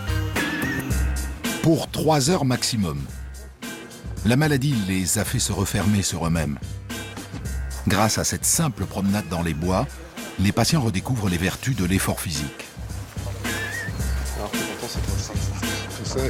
Speaker 1: Pour trois heures maximum. La maladie les a fait se refermer sur eux-mêmes. Grâce à cette simple promenade dans les bois, les patients redécouvrent les vertus de l'effort physique.
Speaker 6: Alors, c'est ça.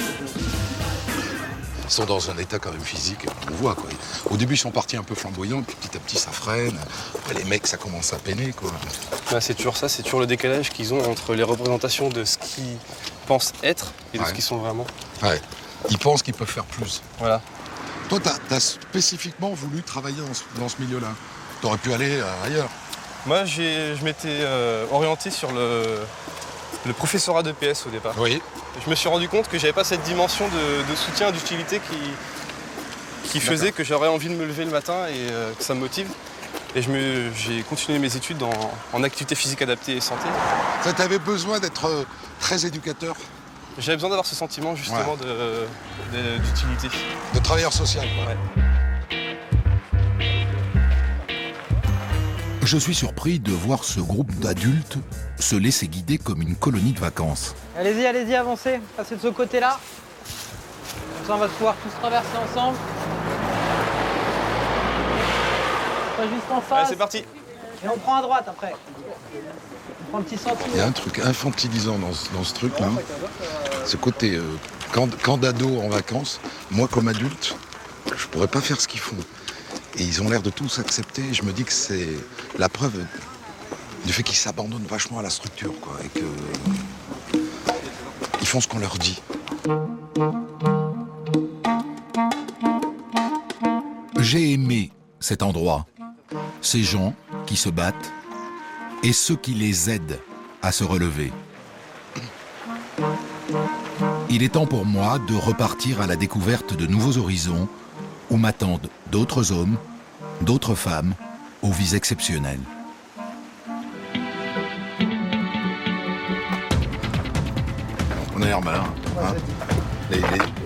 Speaker 6: Ils sont dans un état quand même physique, on voit quoi. Au début ils sont partis un peu flamboyants, puis petit à petit ça freine. Après les mecs ça commence à peiner quoi.
Speaker 5: Bah, c'est toujours ça, c'est toujours le décalage qu'ils ont entre les représentations de ce qu'ils pensent être et de ouais. ce qu'ils sont vraiment.
Speaker 6: Ouais. Ils pensent qu'ils peuvent faire plus.
Speaker 5: Voilà.
Speaker 6: Toi t'as, t'as spécifiquement voulu travailler dans ce, dans ce milieu-là. T'aurais pu aller euh, ailleurs.
Speaker 5: Moi, j'ai, je m'étais euh, orienté sur le, le professorat d'E P S au départ.
Speaker 6: Oui.
Speaker 5: Je me suis rendu compte que j'avais pas cette dimension de, de soutien et d'utilité qui, qui faisait que j'aurais envie de me lever le matin et euh, que ça me motive. Et je me, j'ai continué mes études en, en activité physique adaptée et santé.
Speaker 6: Ça, t'avais besoin d'être euh, très éducateur?
Speaker 5: J'avais besoin d'avoir ce sentiment justement
Speaker 6: Ouais.
Speaker 5: de, de- d'utilité.
Speaker 6: De travailleur social, quoi.
Speaker 5: Ouais.
Speaker 1: Je suis surpris de voir ce groupe d'adultes se laisser guider comme une colonie de vacances.
Speaker 11: Allez-y, allez-y, avancez. Passez de ce côté-là. Comme ça, on va pouvoir tous traverser ensemble. Pas juste en face.
Speaker 5: Allez, c'est parti.
Speaker 11: Et on prend à droite après. On prend le petit sentier.
Speaker 6: Il y a un truc infantilisant dans ce, dans ce truc-là. Ce côté euh, camp, camp d'ado en vacances. Moi, comme adulte, je pourrais pas faire ce qu'ils font. Et ils ont l'air de tous accepter. Je me dis que c'est la preuve du fait qu'ils s'abandonnent vachement à la structure, quoi. Et que ils font ce qu'on leur dit.
Speaker 1: J'ai aimé cet endroit, ces gens qui se battent et ceux qui les aident à se relever. Il est temps pour moi de repartir à la découverte de nouveaux horizons où m'attendent d'autres hommes, d'autres femmes aux vies exceptionnelles.
Speaker 6: On a l'air malin. Hein. Les- les-